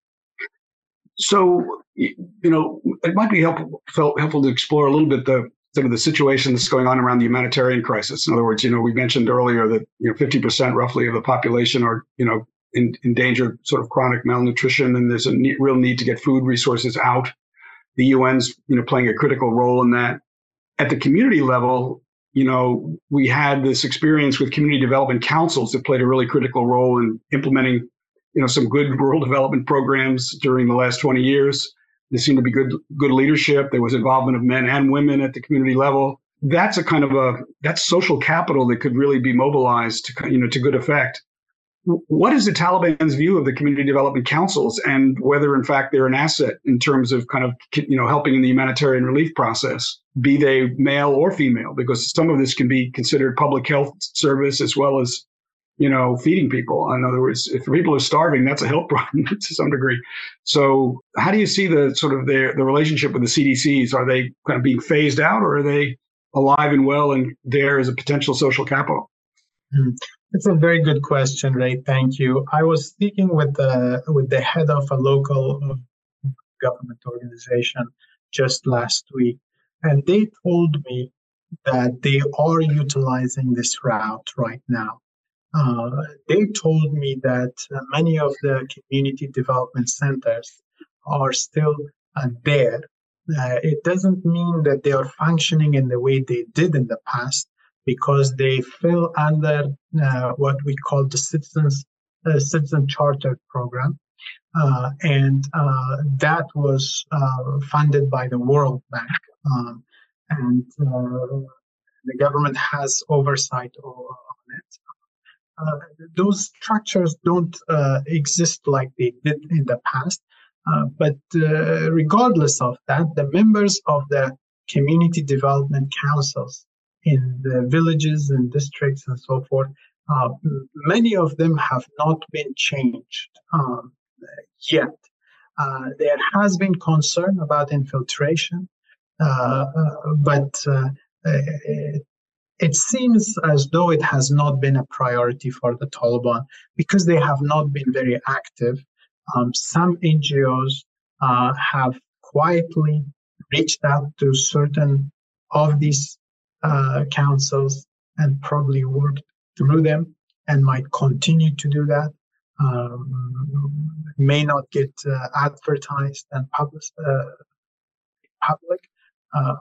So, you know, it might be helpful helpful to explore a little bit the some of the situation that's going on around the humanitarian crisis. In other words, you know, we mentioned earlier that, you know, fifty percent roughly of the population are, you know, in, in danger of sort of chronic malnutrition, and there's a ne- real need to get food resources out. The U N's, you know, playing a critical role in that. At the community level, you know, we had this experience with community development councils that played a really critical role in implementing, you know, some good rural development programs during the last twenty years. There seemed to be good good leadership. There was involvement of men and women at the community level. That's a kind of a, that's social capital that could really be mobilized to, you know, to good effect. What is the Taliban's view of the community development councils, and whether in fact they're an asset in terms of kind of, you know, helping in the humanitarian relief process, be they male or female, because some of this can be considered public health service as well as, you know, feeding people. In other words, if people are starving, that's a health problem to some degree. So how do you see the sort of their, the relationship with the C D Cs? Are they kind of being phased out, or are they alive and well and there as a potential social capital? Mm. It's a very good question, Ray. Thank you. I was speaking with the with the head of a local government organization just last week, and they told me that they are utilizing this route right now. Uh, they told me that uh, many of the community development centers are still uh, there. Uh, it doesn't mean that they are functioning in the way they did in the past, because they fell under uh, what we call the Citizens uh, Citizen Charter program, uh, and uh, that was uh, funded by the World Bank, um, and uh, the government has oversight on it. Uh, those structures don't uh, exist like they did in the past, uh, but uh, regardless of that, the members of the community development councils in the villages and districts and so forth, uh, many of them have not been changed um, yet. Uh, there has been concern about infiltration, uh, uh, but uh, it, it seems as though it has not been a priority for the Taliban because they have not been very active. Um, some N G Os uh, have quietly reached out to certain of these Uh, councils and probably worked through them and might continue to do that. Um, may not get uh, advertised and published uh, public, uh,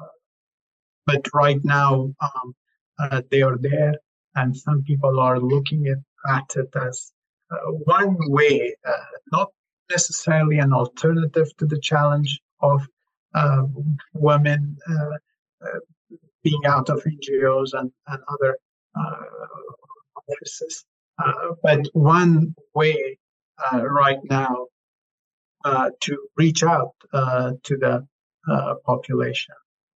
but right now um, uh, they are there, and some people are looking at, at it as uh, one way, uh, not necessarily an alternative to the challenge of uh, women. Uh, uh, being out of N G Os and, and other uh, offices. Uh, but one way uh, right now uh, to reach out uh, to the uh, population.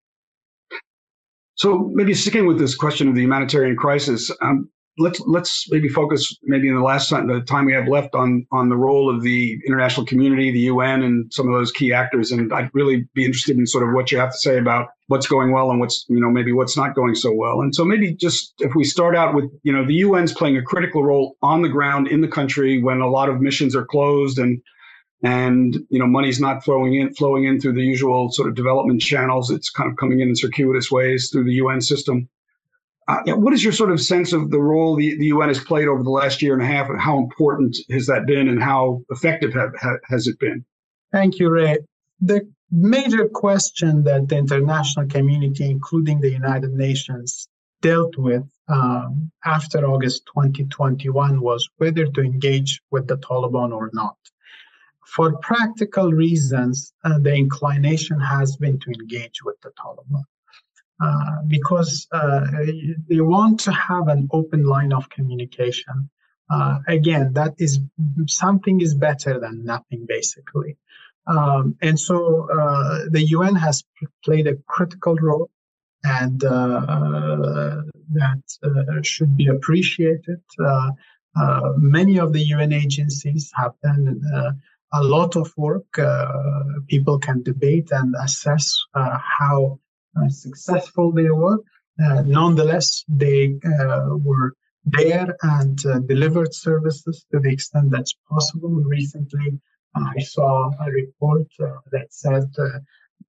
So maybe sticking with this question of the humanitarian crisis, um, let's let's maybe focus maybe in the last time, the time we have left on on the role of the international community, the U N, and some of those key actors. And I'd really be interested in sort of what you have to say about what's going well and what's, you know, maybe what's not going so well. And so maybe just if we start out with, you know, the U N's playing a critical role on the ground in the country when a lot of missions are closed and and you know money's not flowing in flowing in through the usual sort of development channels. It's kind of coming in in circuitous ways through the U N system. Uh, what is your sort of sense of the role the, the U N has played over the last year and a half, and how important has that been, and how effective have, ha, has it been? Thank you, Ray. The major question that the international community, including the United Nations, dealt with um, after August twenty twenty-one was whether to engage with the Taliban or not. For practical reasons, uh, the inclination has been to engage with the Taliban. Uh, because uh, they want to have an open line of communication. Uh, again, that is something is better than nothing, basically. Um, and so uh, the U N has played a critical role, and uh, that uh, should be appreciated. Uh, uh, many of the U N agencies have done uh, a lot of work. Uh, people can debate and assess uh, how Uh, successful they were. Uh, nonetheless, they uh, were there and uh, delivered services to the extent that's possible. Recently, uh, I saw a report uh, that said uh,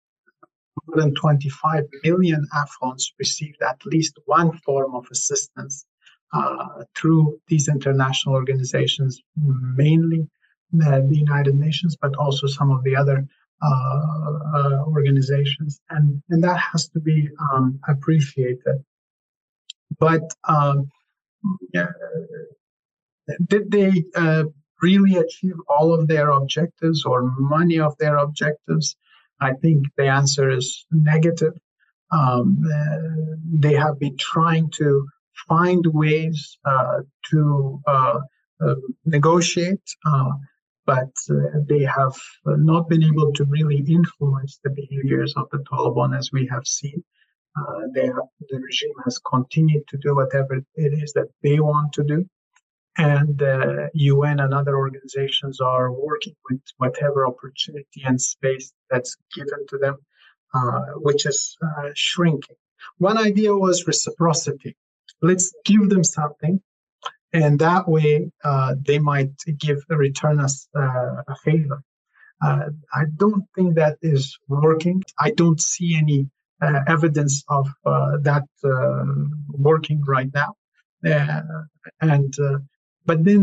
more than twenty-five million Afghans received at least one form of assistance uh, through these international organizations, mainly uh, the United Nations, but also some of the other Uh, uh, organizations, and, and that has to be um, appreciated. But um, yeah, did they uh, really achieve all of their objectives or many of their objectives? I think the answer is negative. Um, uh, they have been trying to find ways uh, to uh, uh, negotiate. Uh, but uh, they have not been able to really influence the behaviors of the Taliban, as we have seen. Uh, they have, the regime has continued to do whatever it is that they want to do, and the uh, U N and other organizations are working with whatever opportunity and space that's given to them, uh, which is uh, shrinking. One idea was reciprocity. Let's give them something, and that way uh, they might give return us uh, a favor. Uh, I don't think that is working. I don't see any uh, evidence of uh, that uh, working right now. Uh, and uh, but then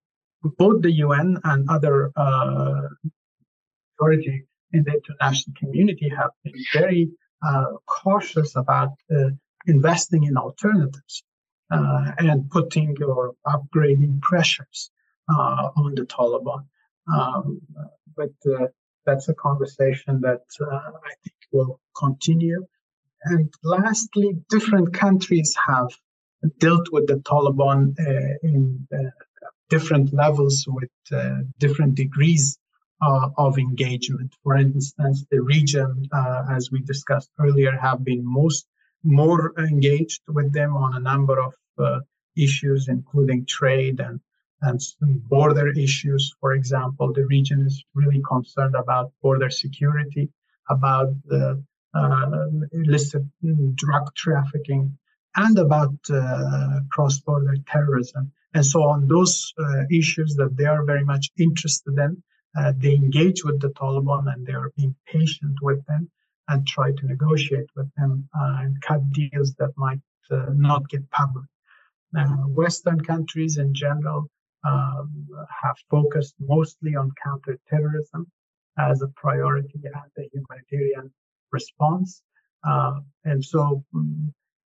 both the U N and other uh, authority in the international community have been very uh, cautious about uh, investing in alternatives. Uh, and putting or upgrading pressures uh, on the Taliban. Um, but uh, that's a conversation that uh, I think will continue. And lastly, different countries have dealt with the Taliban uh, in uh, different levels with uh, different degrees uh, of engagement. For instance, the region, uh, as we discussed earlier, have been most more engaged with them on a number of uh, issues, including trade and, and border issues. For example, the region is really concerned about border security, about the uh, illicit drug trafficking, and about uh, cross-border terrorism. And so on those uh, issues that they are very much interested in, uh, they engage with the Taliban, and they are being patient with them and try to negotiate with them uh, and cut deals that might uh, not get public. Uh, Western countries in general um, have focused mostly on counterterrorism as a priority and a humanitarian response. Uh, and so um,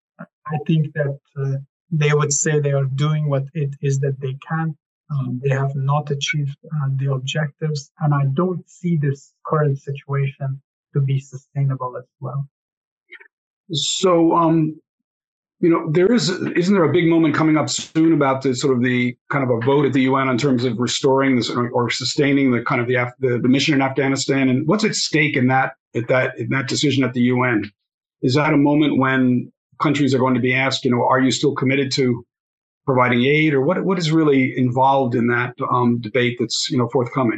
I think that uh, they would say they are doing what it is that they can. Um, they have not achieved uh, the objectives, and I don't see this current situation to be sustainable as well. So, um, you know, there is, isn't there a big moment coming up soon about the sort of the kind of a vote at the U N in terms of restoring this or, or sustaining the kind of the, the the mission in Afghanistan, and what's at stake in that at that in that decision at the U N? Is that a moment when countries are going to be asked, you know, are you still committed to providing aid, or what what is really involved in that um, debate that's, you know, forthcoming?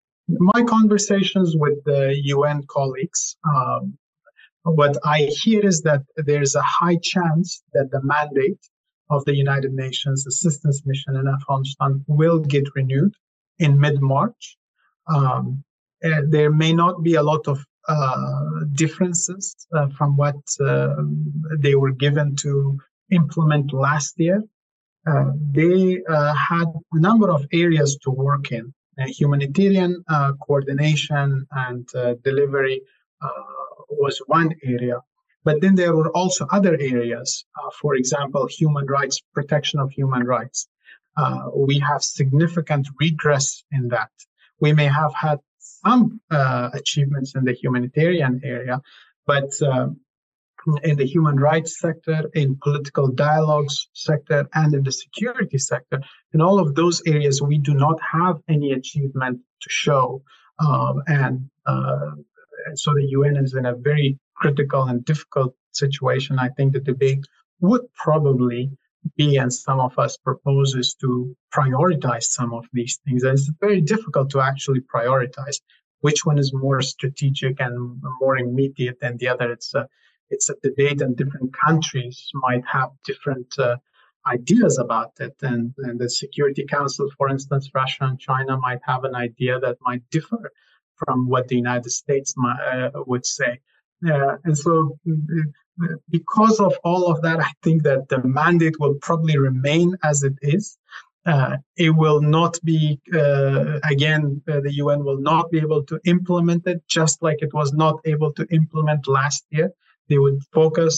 My conversations with the U N colleagues, um, what I hear is that there's a high chance that the mandate of the United Nations Assistance Mission in Afghanistan will get renewed in mid-March. Um, there may not be a lot of uh, differences uh, from what uh, they were given to implement last year. Uh, they uh, had a number of areas to work in. Uh, humanitarian uh, coordination and uh, delivery uh, was one area. But then there were also other areas. Uh, for example, human rights, protection of human rights. Uh, we have significant regress in that. We may have had some uh, achievements in the humanitarian area, but uh, in the human rights sector, in political dialogues sector, and in the security sector, in all of those areas, we do not have any achievement to show. Um, and, uh, and so the U N is in a very critical and difficult situation. I think the debate would probably be, and some of us propose, is to prioritize some of these things. And it's very difficult to actually prioritize which one is more strategic and more immediate than the other. It's a It's a debate, and different countries might have different uh, ideas about it. And, and the Security Council, for instance, Russia and China might have an idea that might differ from what the United States might, uh, would say. Uh, and so uh, because of all of that, I think that the mandate will probably remain as it is. Uh, it will not be, uh, again, uh, the U N will not be able to implement it, just like it was not able to implement last year. They would focus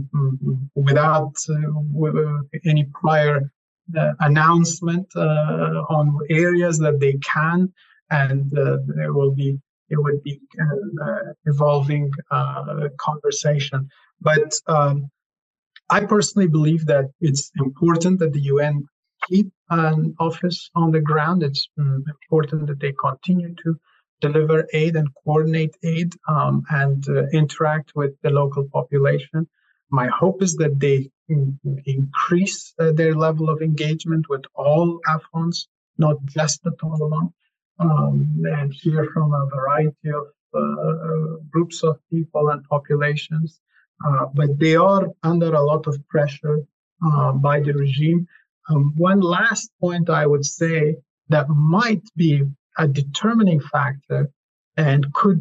without uh, any prior uh, announcement uh, on areas that they can, and uh, there will be it would be uh, evolving uh, conversation. But um, I personally believe that it's important that the U N keep an office on the ground. It's um, important that they continue to deliver aid and coordinate aid um, and uh, interact with the local population. My hope is that they in- increase uh, their level of engagement with all Afghans, not just the Taliban, um, and hear from a variety of uh, groups of people and populations. Uh, but they are under a lot of pressure uh, by the regime. Um, one last point I would say that might be a determining factor and could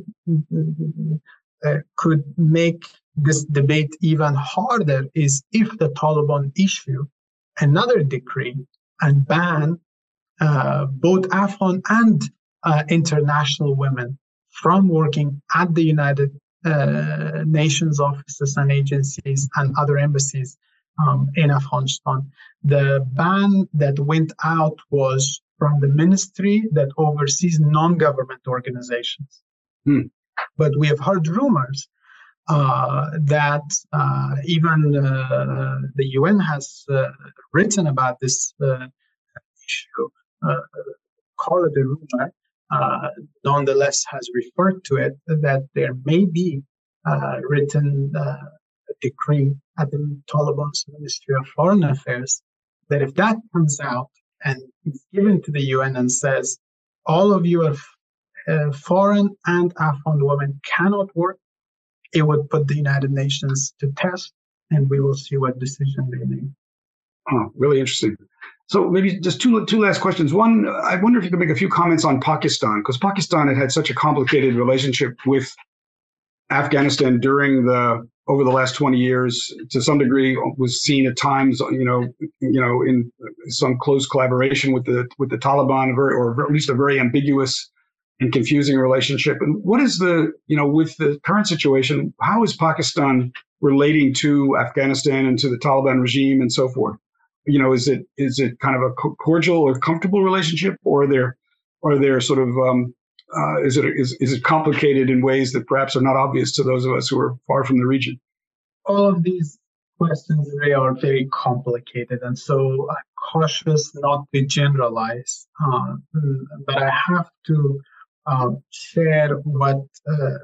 uh, could make this debate even harder is if the Taliban issue another decree and ban uh, both Afghan and uh, international women from working at the United uh, Nations offices and agencies and other embassies um, in Afghanistan. The ban that went out was from the ministry that oversees non-government organizations. Hmm. But we have heard rumors uh, that uh, even uh, the U N has uh, written about this uh, issue, uh, call it a rumor, uh, nonetheless has referred to it, that there may be uh, written uh, a decree at the Taliban's Ministry of Foreign Affairs that if that comes out, and it's given to the U N and says, all of you are uh, foreign and Afghan women cannot work, it would put the United Nations to test, and we will see what decision they make. Oh, really interesting. So maybe just two two last questions. One, I wonder if you could make a few comments on Pakistan, because Pakistan had had such a complicated relationship with Afghanistan during the over the last twenty years, to some degree, was seen at times, you know, you know, in some close collaboration with the with the Taliban, or at least a very ambiguous and confusing relationship. And what is the, you know, with the current situation, how is Pakistan relating to Afghanistan and to the Taliban regime and so forth? You know, is it is it kind of a cordial or comfortable relationship, or are there are there sort of um, Uh, is it is is it complicated in ways that perhaps are not obvious to those of us who are far from the region? all of these questions, Ray, are very complicated, and so I'm cautious not to generalize. Uh, but I have to uh, share what uh,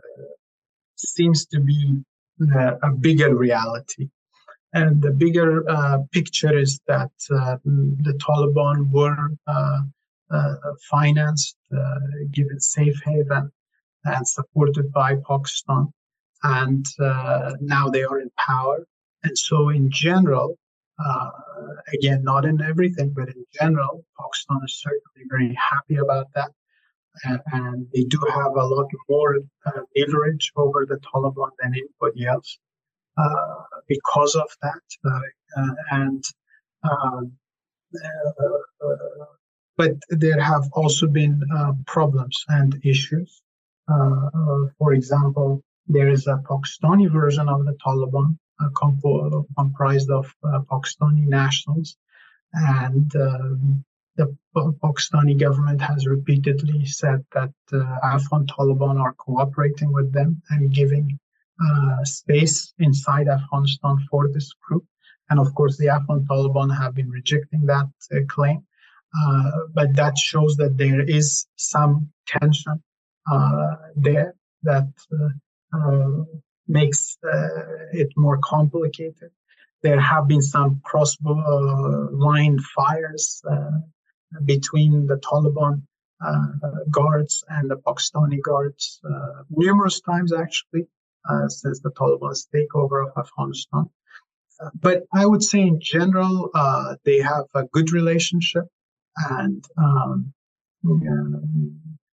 seems to be uh, a bigger reality. And the bigger uh, picture is that uh, the Taliban were uh, uh, financed, uh, given safe haven, and supported by Pakistan. And uh, now they are in power. And so in general, uh, again, not in everything, but in general, Pakistan is certainly very happy about that. And, and they do have a lot more uh, leverage over the Taliban than anybody else uh, because of that. Uh, uh, and um, uh, uh, But there have also been uh, problems and issues. Uh, uh, for example, there is a Pakistani version of the Taliban uh, comp- comprised of uh, Pakistani nationals, and um, the P- Pakistani government has repeatedly said that uh, Afghan Taliban are cooperating with them and giving uh, space inside Afghanistan for this group. And of course, the Afghan Taliban have been rejecting that uh, claim. Uh, but that shows that there is some tension uh, there that uh, uh, makes uh, it more complicated. There have been some cross-line fires uh, between the Taliban uh, guards and the Pakistani guards uh, numerous times, actually, uh, since the Taliban's takeover of Afghanistan. Uh, but I would say in general, uh, they have a good relationship. And um, um,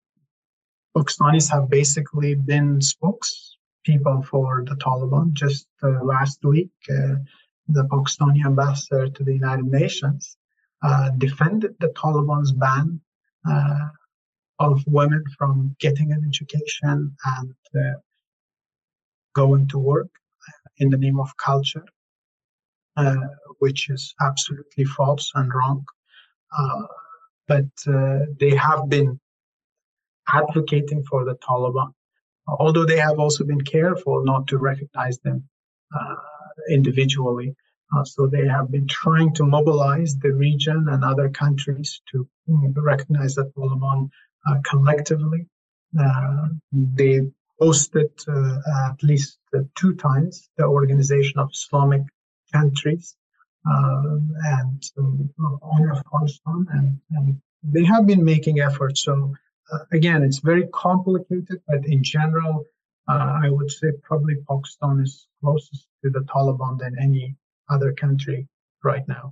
Pakistanis have basically been spokespeople for the Taliban. Just uh, last week, uh, the Pakistani ambassador to the United Nations uh, defended the Taliban's ban uh, of women from getting an education and uh, going to work in the name of culture, uh, which is absolutely false and wrong. Uh, but uh, they have been advocating for the Taliban, although they have also been careful not to recognize them uh, individually. Uh, so they have been trying to mobilize the region and other countries to mm, recognize the Taliban uh, collectively. Uh, they hosted uh, at least uh, two times the Organization of Islamic Countries Uh, and uh, on Afghanistan, and, and they have been making efforts. So uh, again, it's very complicated, but in general, uh, I would say probably Pakistan is closest to the Taliban than any other country right now.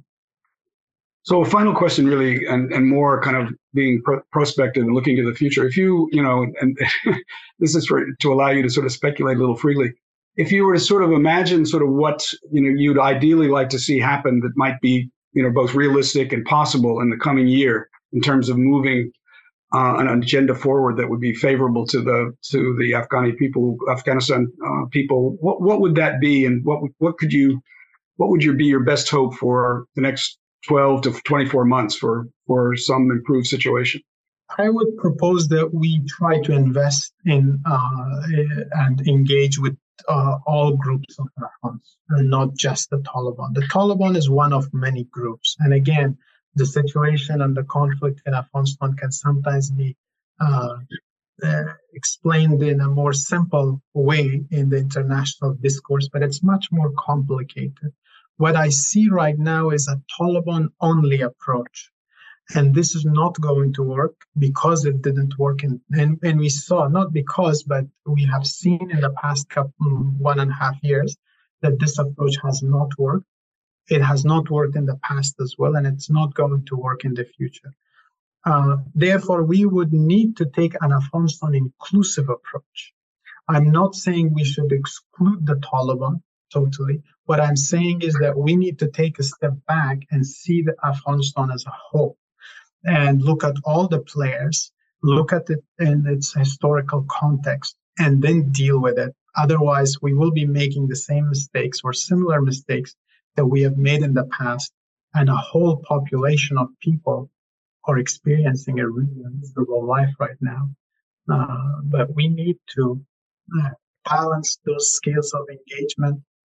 So a final question really, and, and more kind of being pro- prospective and looking to the future. If you, you know, and this is for, to allow you to sort of speculate a little freely. If you were to sort of imagine sort of what, you know, you'd ideally like to see happen that might be, you know, both realistic and possible in the coming year in terms of moving uh, an agenda forward that would be favorable to the to the Afghani people, Afghanistan uh, people, what what would that be, and what what could you, what would your be your best hope for the next twelve to twenty-four months for for some improved situation? I would propose that we try to invest in uh, and engage with Uh, all groups of Afghans, and not just the Taliban. The Taliban is one of many groups. And again, the situation and the conflict in Afghanistan can sometimes be uh, uh, explained in a more simple way in the international discourse, but it's much more complicated. What I see right now is a Taliban-only approach. And this is not going to work because it didn't work. In, and, and we saw, not because, but we have seen in the past couple, one and a half years that this approach has not worked. It has not worked in the past as well, and it's not going to work in the future. Uh, therefore, we would need to take an Afghanistan inclusive approach. I'm not saying we should exclude the Taliban totally. What I'm saying is that we need to take a step back and see the Afghanistan as a whole, and look at all the players, look at it in its historical context, and then deal with it. Otherwise, we will be making the same mistakes or similar mistakes that we have made in the past, and a whole population of people are experiencing a really miserable life right now. Uh, but we need to uh, balance those scales of engagement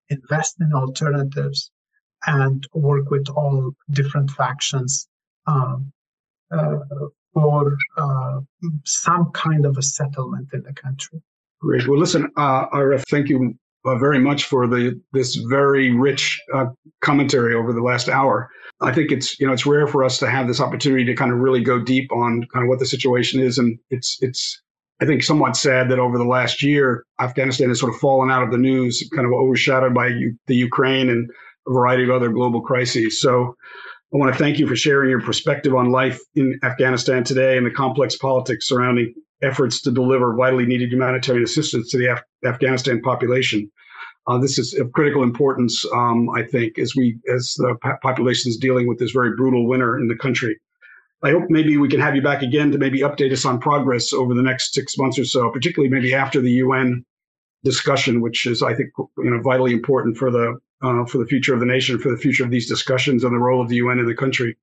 invest in alternatives, and work with all different factions um, uh, for uh, some kind of a settlement in the country. Great. Well, listen, uh, Arif, thank you uh, very much for the this very rich uh, commentary over the last hour. I think it's you know it's rare for us to have this opportunity to kind of really go deep on kind of what the situation is, and it's it's I think somewhat sad that over the last year Afghanistan has sort of fallen out of the news, kind of overshadowed by U- the Ukraine and a variety of other global crises. So I want to thank you for sharing your perspective on life in Afghanistan today and the complex politics surrounding efforts to deliver vitally needed humanitarian assistance to the Af- Afghanistan population. Uh, this is of critical importance, um, I think, as we as the po- population is dealing with this very brutal winter in the country. I hope maybe we can have you back again to maybe update us on progress over the next six months or so, particularly maybe after the U N discussion, which is, I think, you know, vitally important for the uh, for the future of the nation, for the future of these discussions and the role of the U N in the country.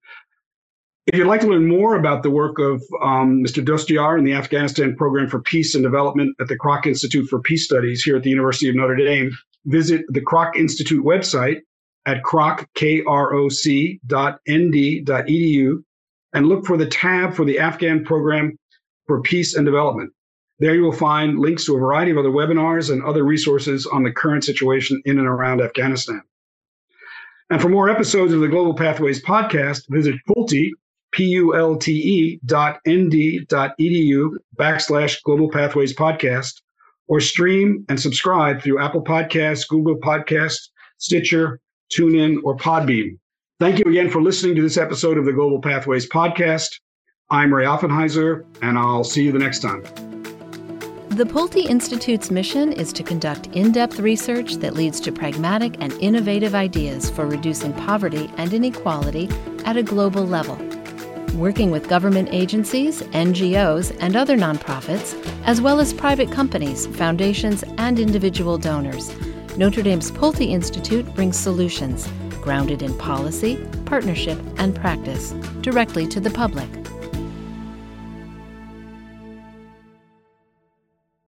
If you'd like to learn more about the work of um, Mister Dostiar and the Afghanistan Program for Peace and Development at the Kroc Institute for Peace Studies here at the University of Notre Dame, visit the Kroc Institute website at kroc, K R O C dot N D dot E D U and look for the tab for the Afghan Program for Peace and Development. There you will find links to a variety of other webinars and other resources on the current situation in and around Afghanistan. And for more episodes of the Global Pathways podcast, visit Pulte, P U L T E dot N D dot E D U backslash Global Pathways podcast, or stream and subscribe through Apple Podcasts, Google Podcasts, Stitcher, TuneIn, or Podbean. Thank you again for listening to this episode of the Global Pathways podcast. I'm Ray Offenheiser, and I'll see you the next time. The Pulte Institute's mission is to conduct in-depth research that leads to pragmatic and innovative ideas for reducing poverty and inequality at a global level. Working with government agencies, N G Os, and other nonprofits, as well as private companies, foundations, and individual donors, Notre Dame's Pulte Institute brings solutions grounded in policy, partnership, and practice directly to the public.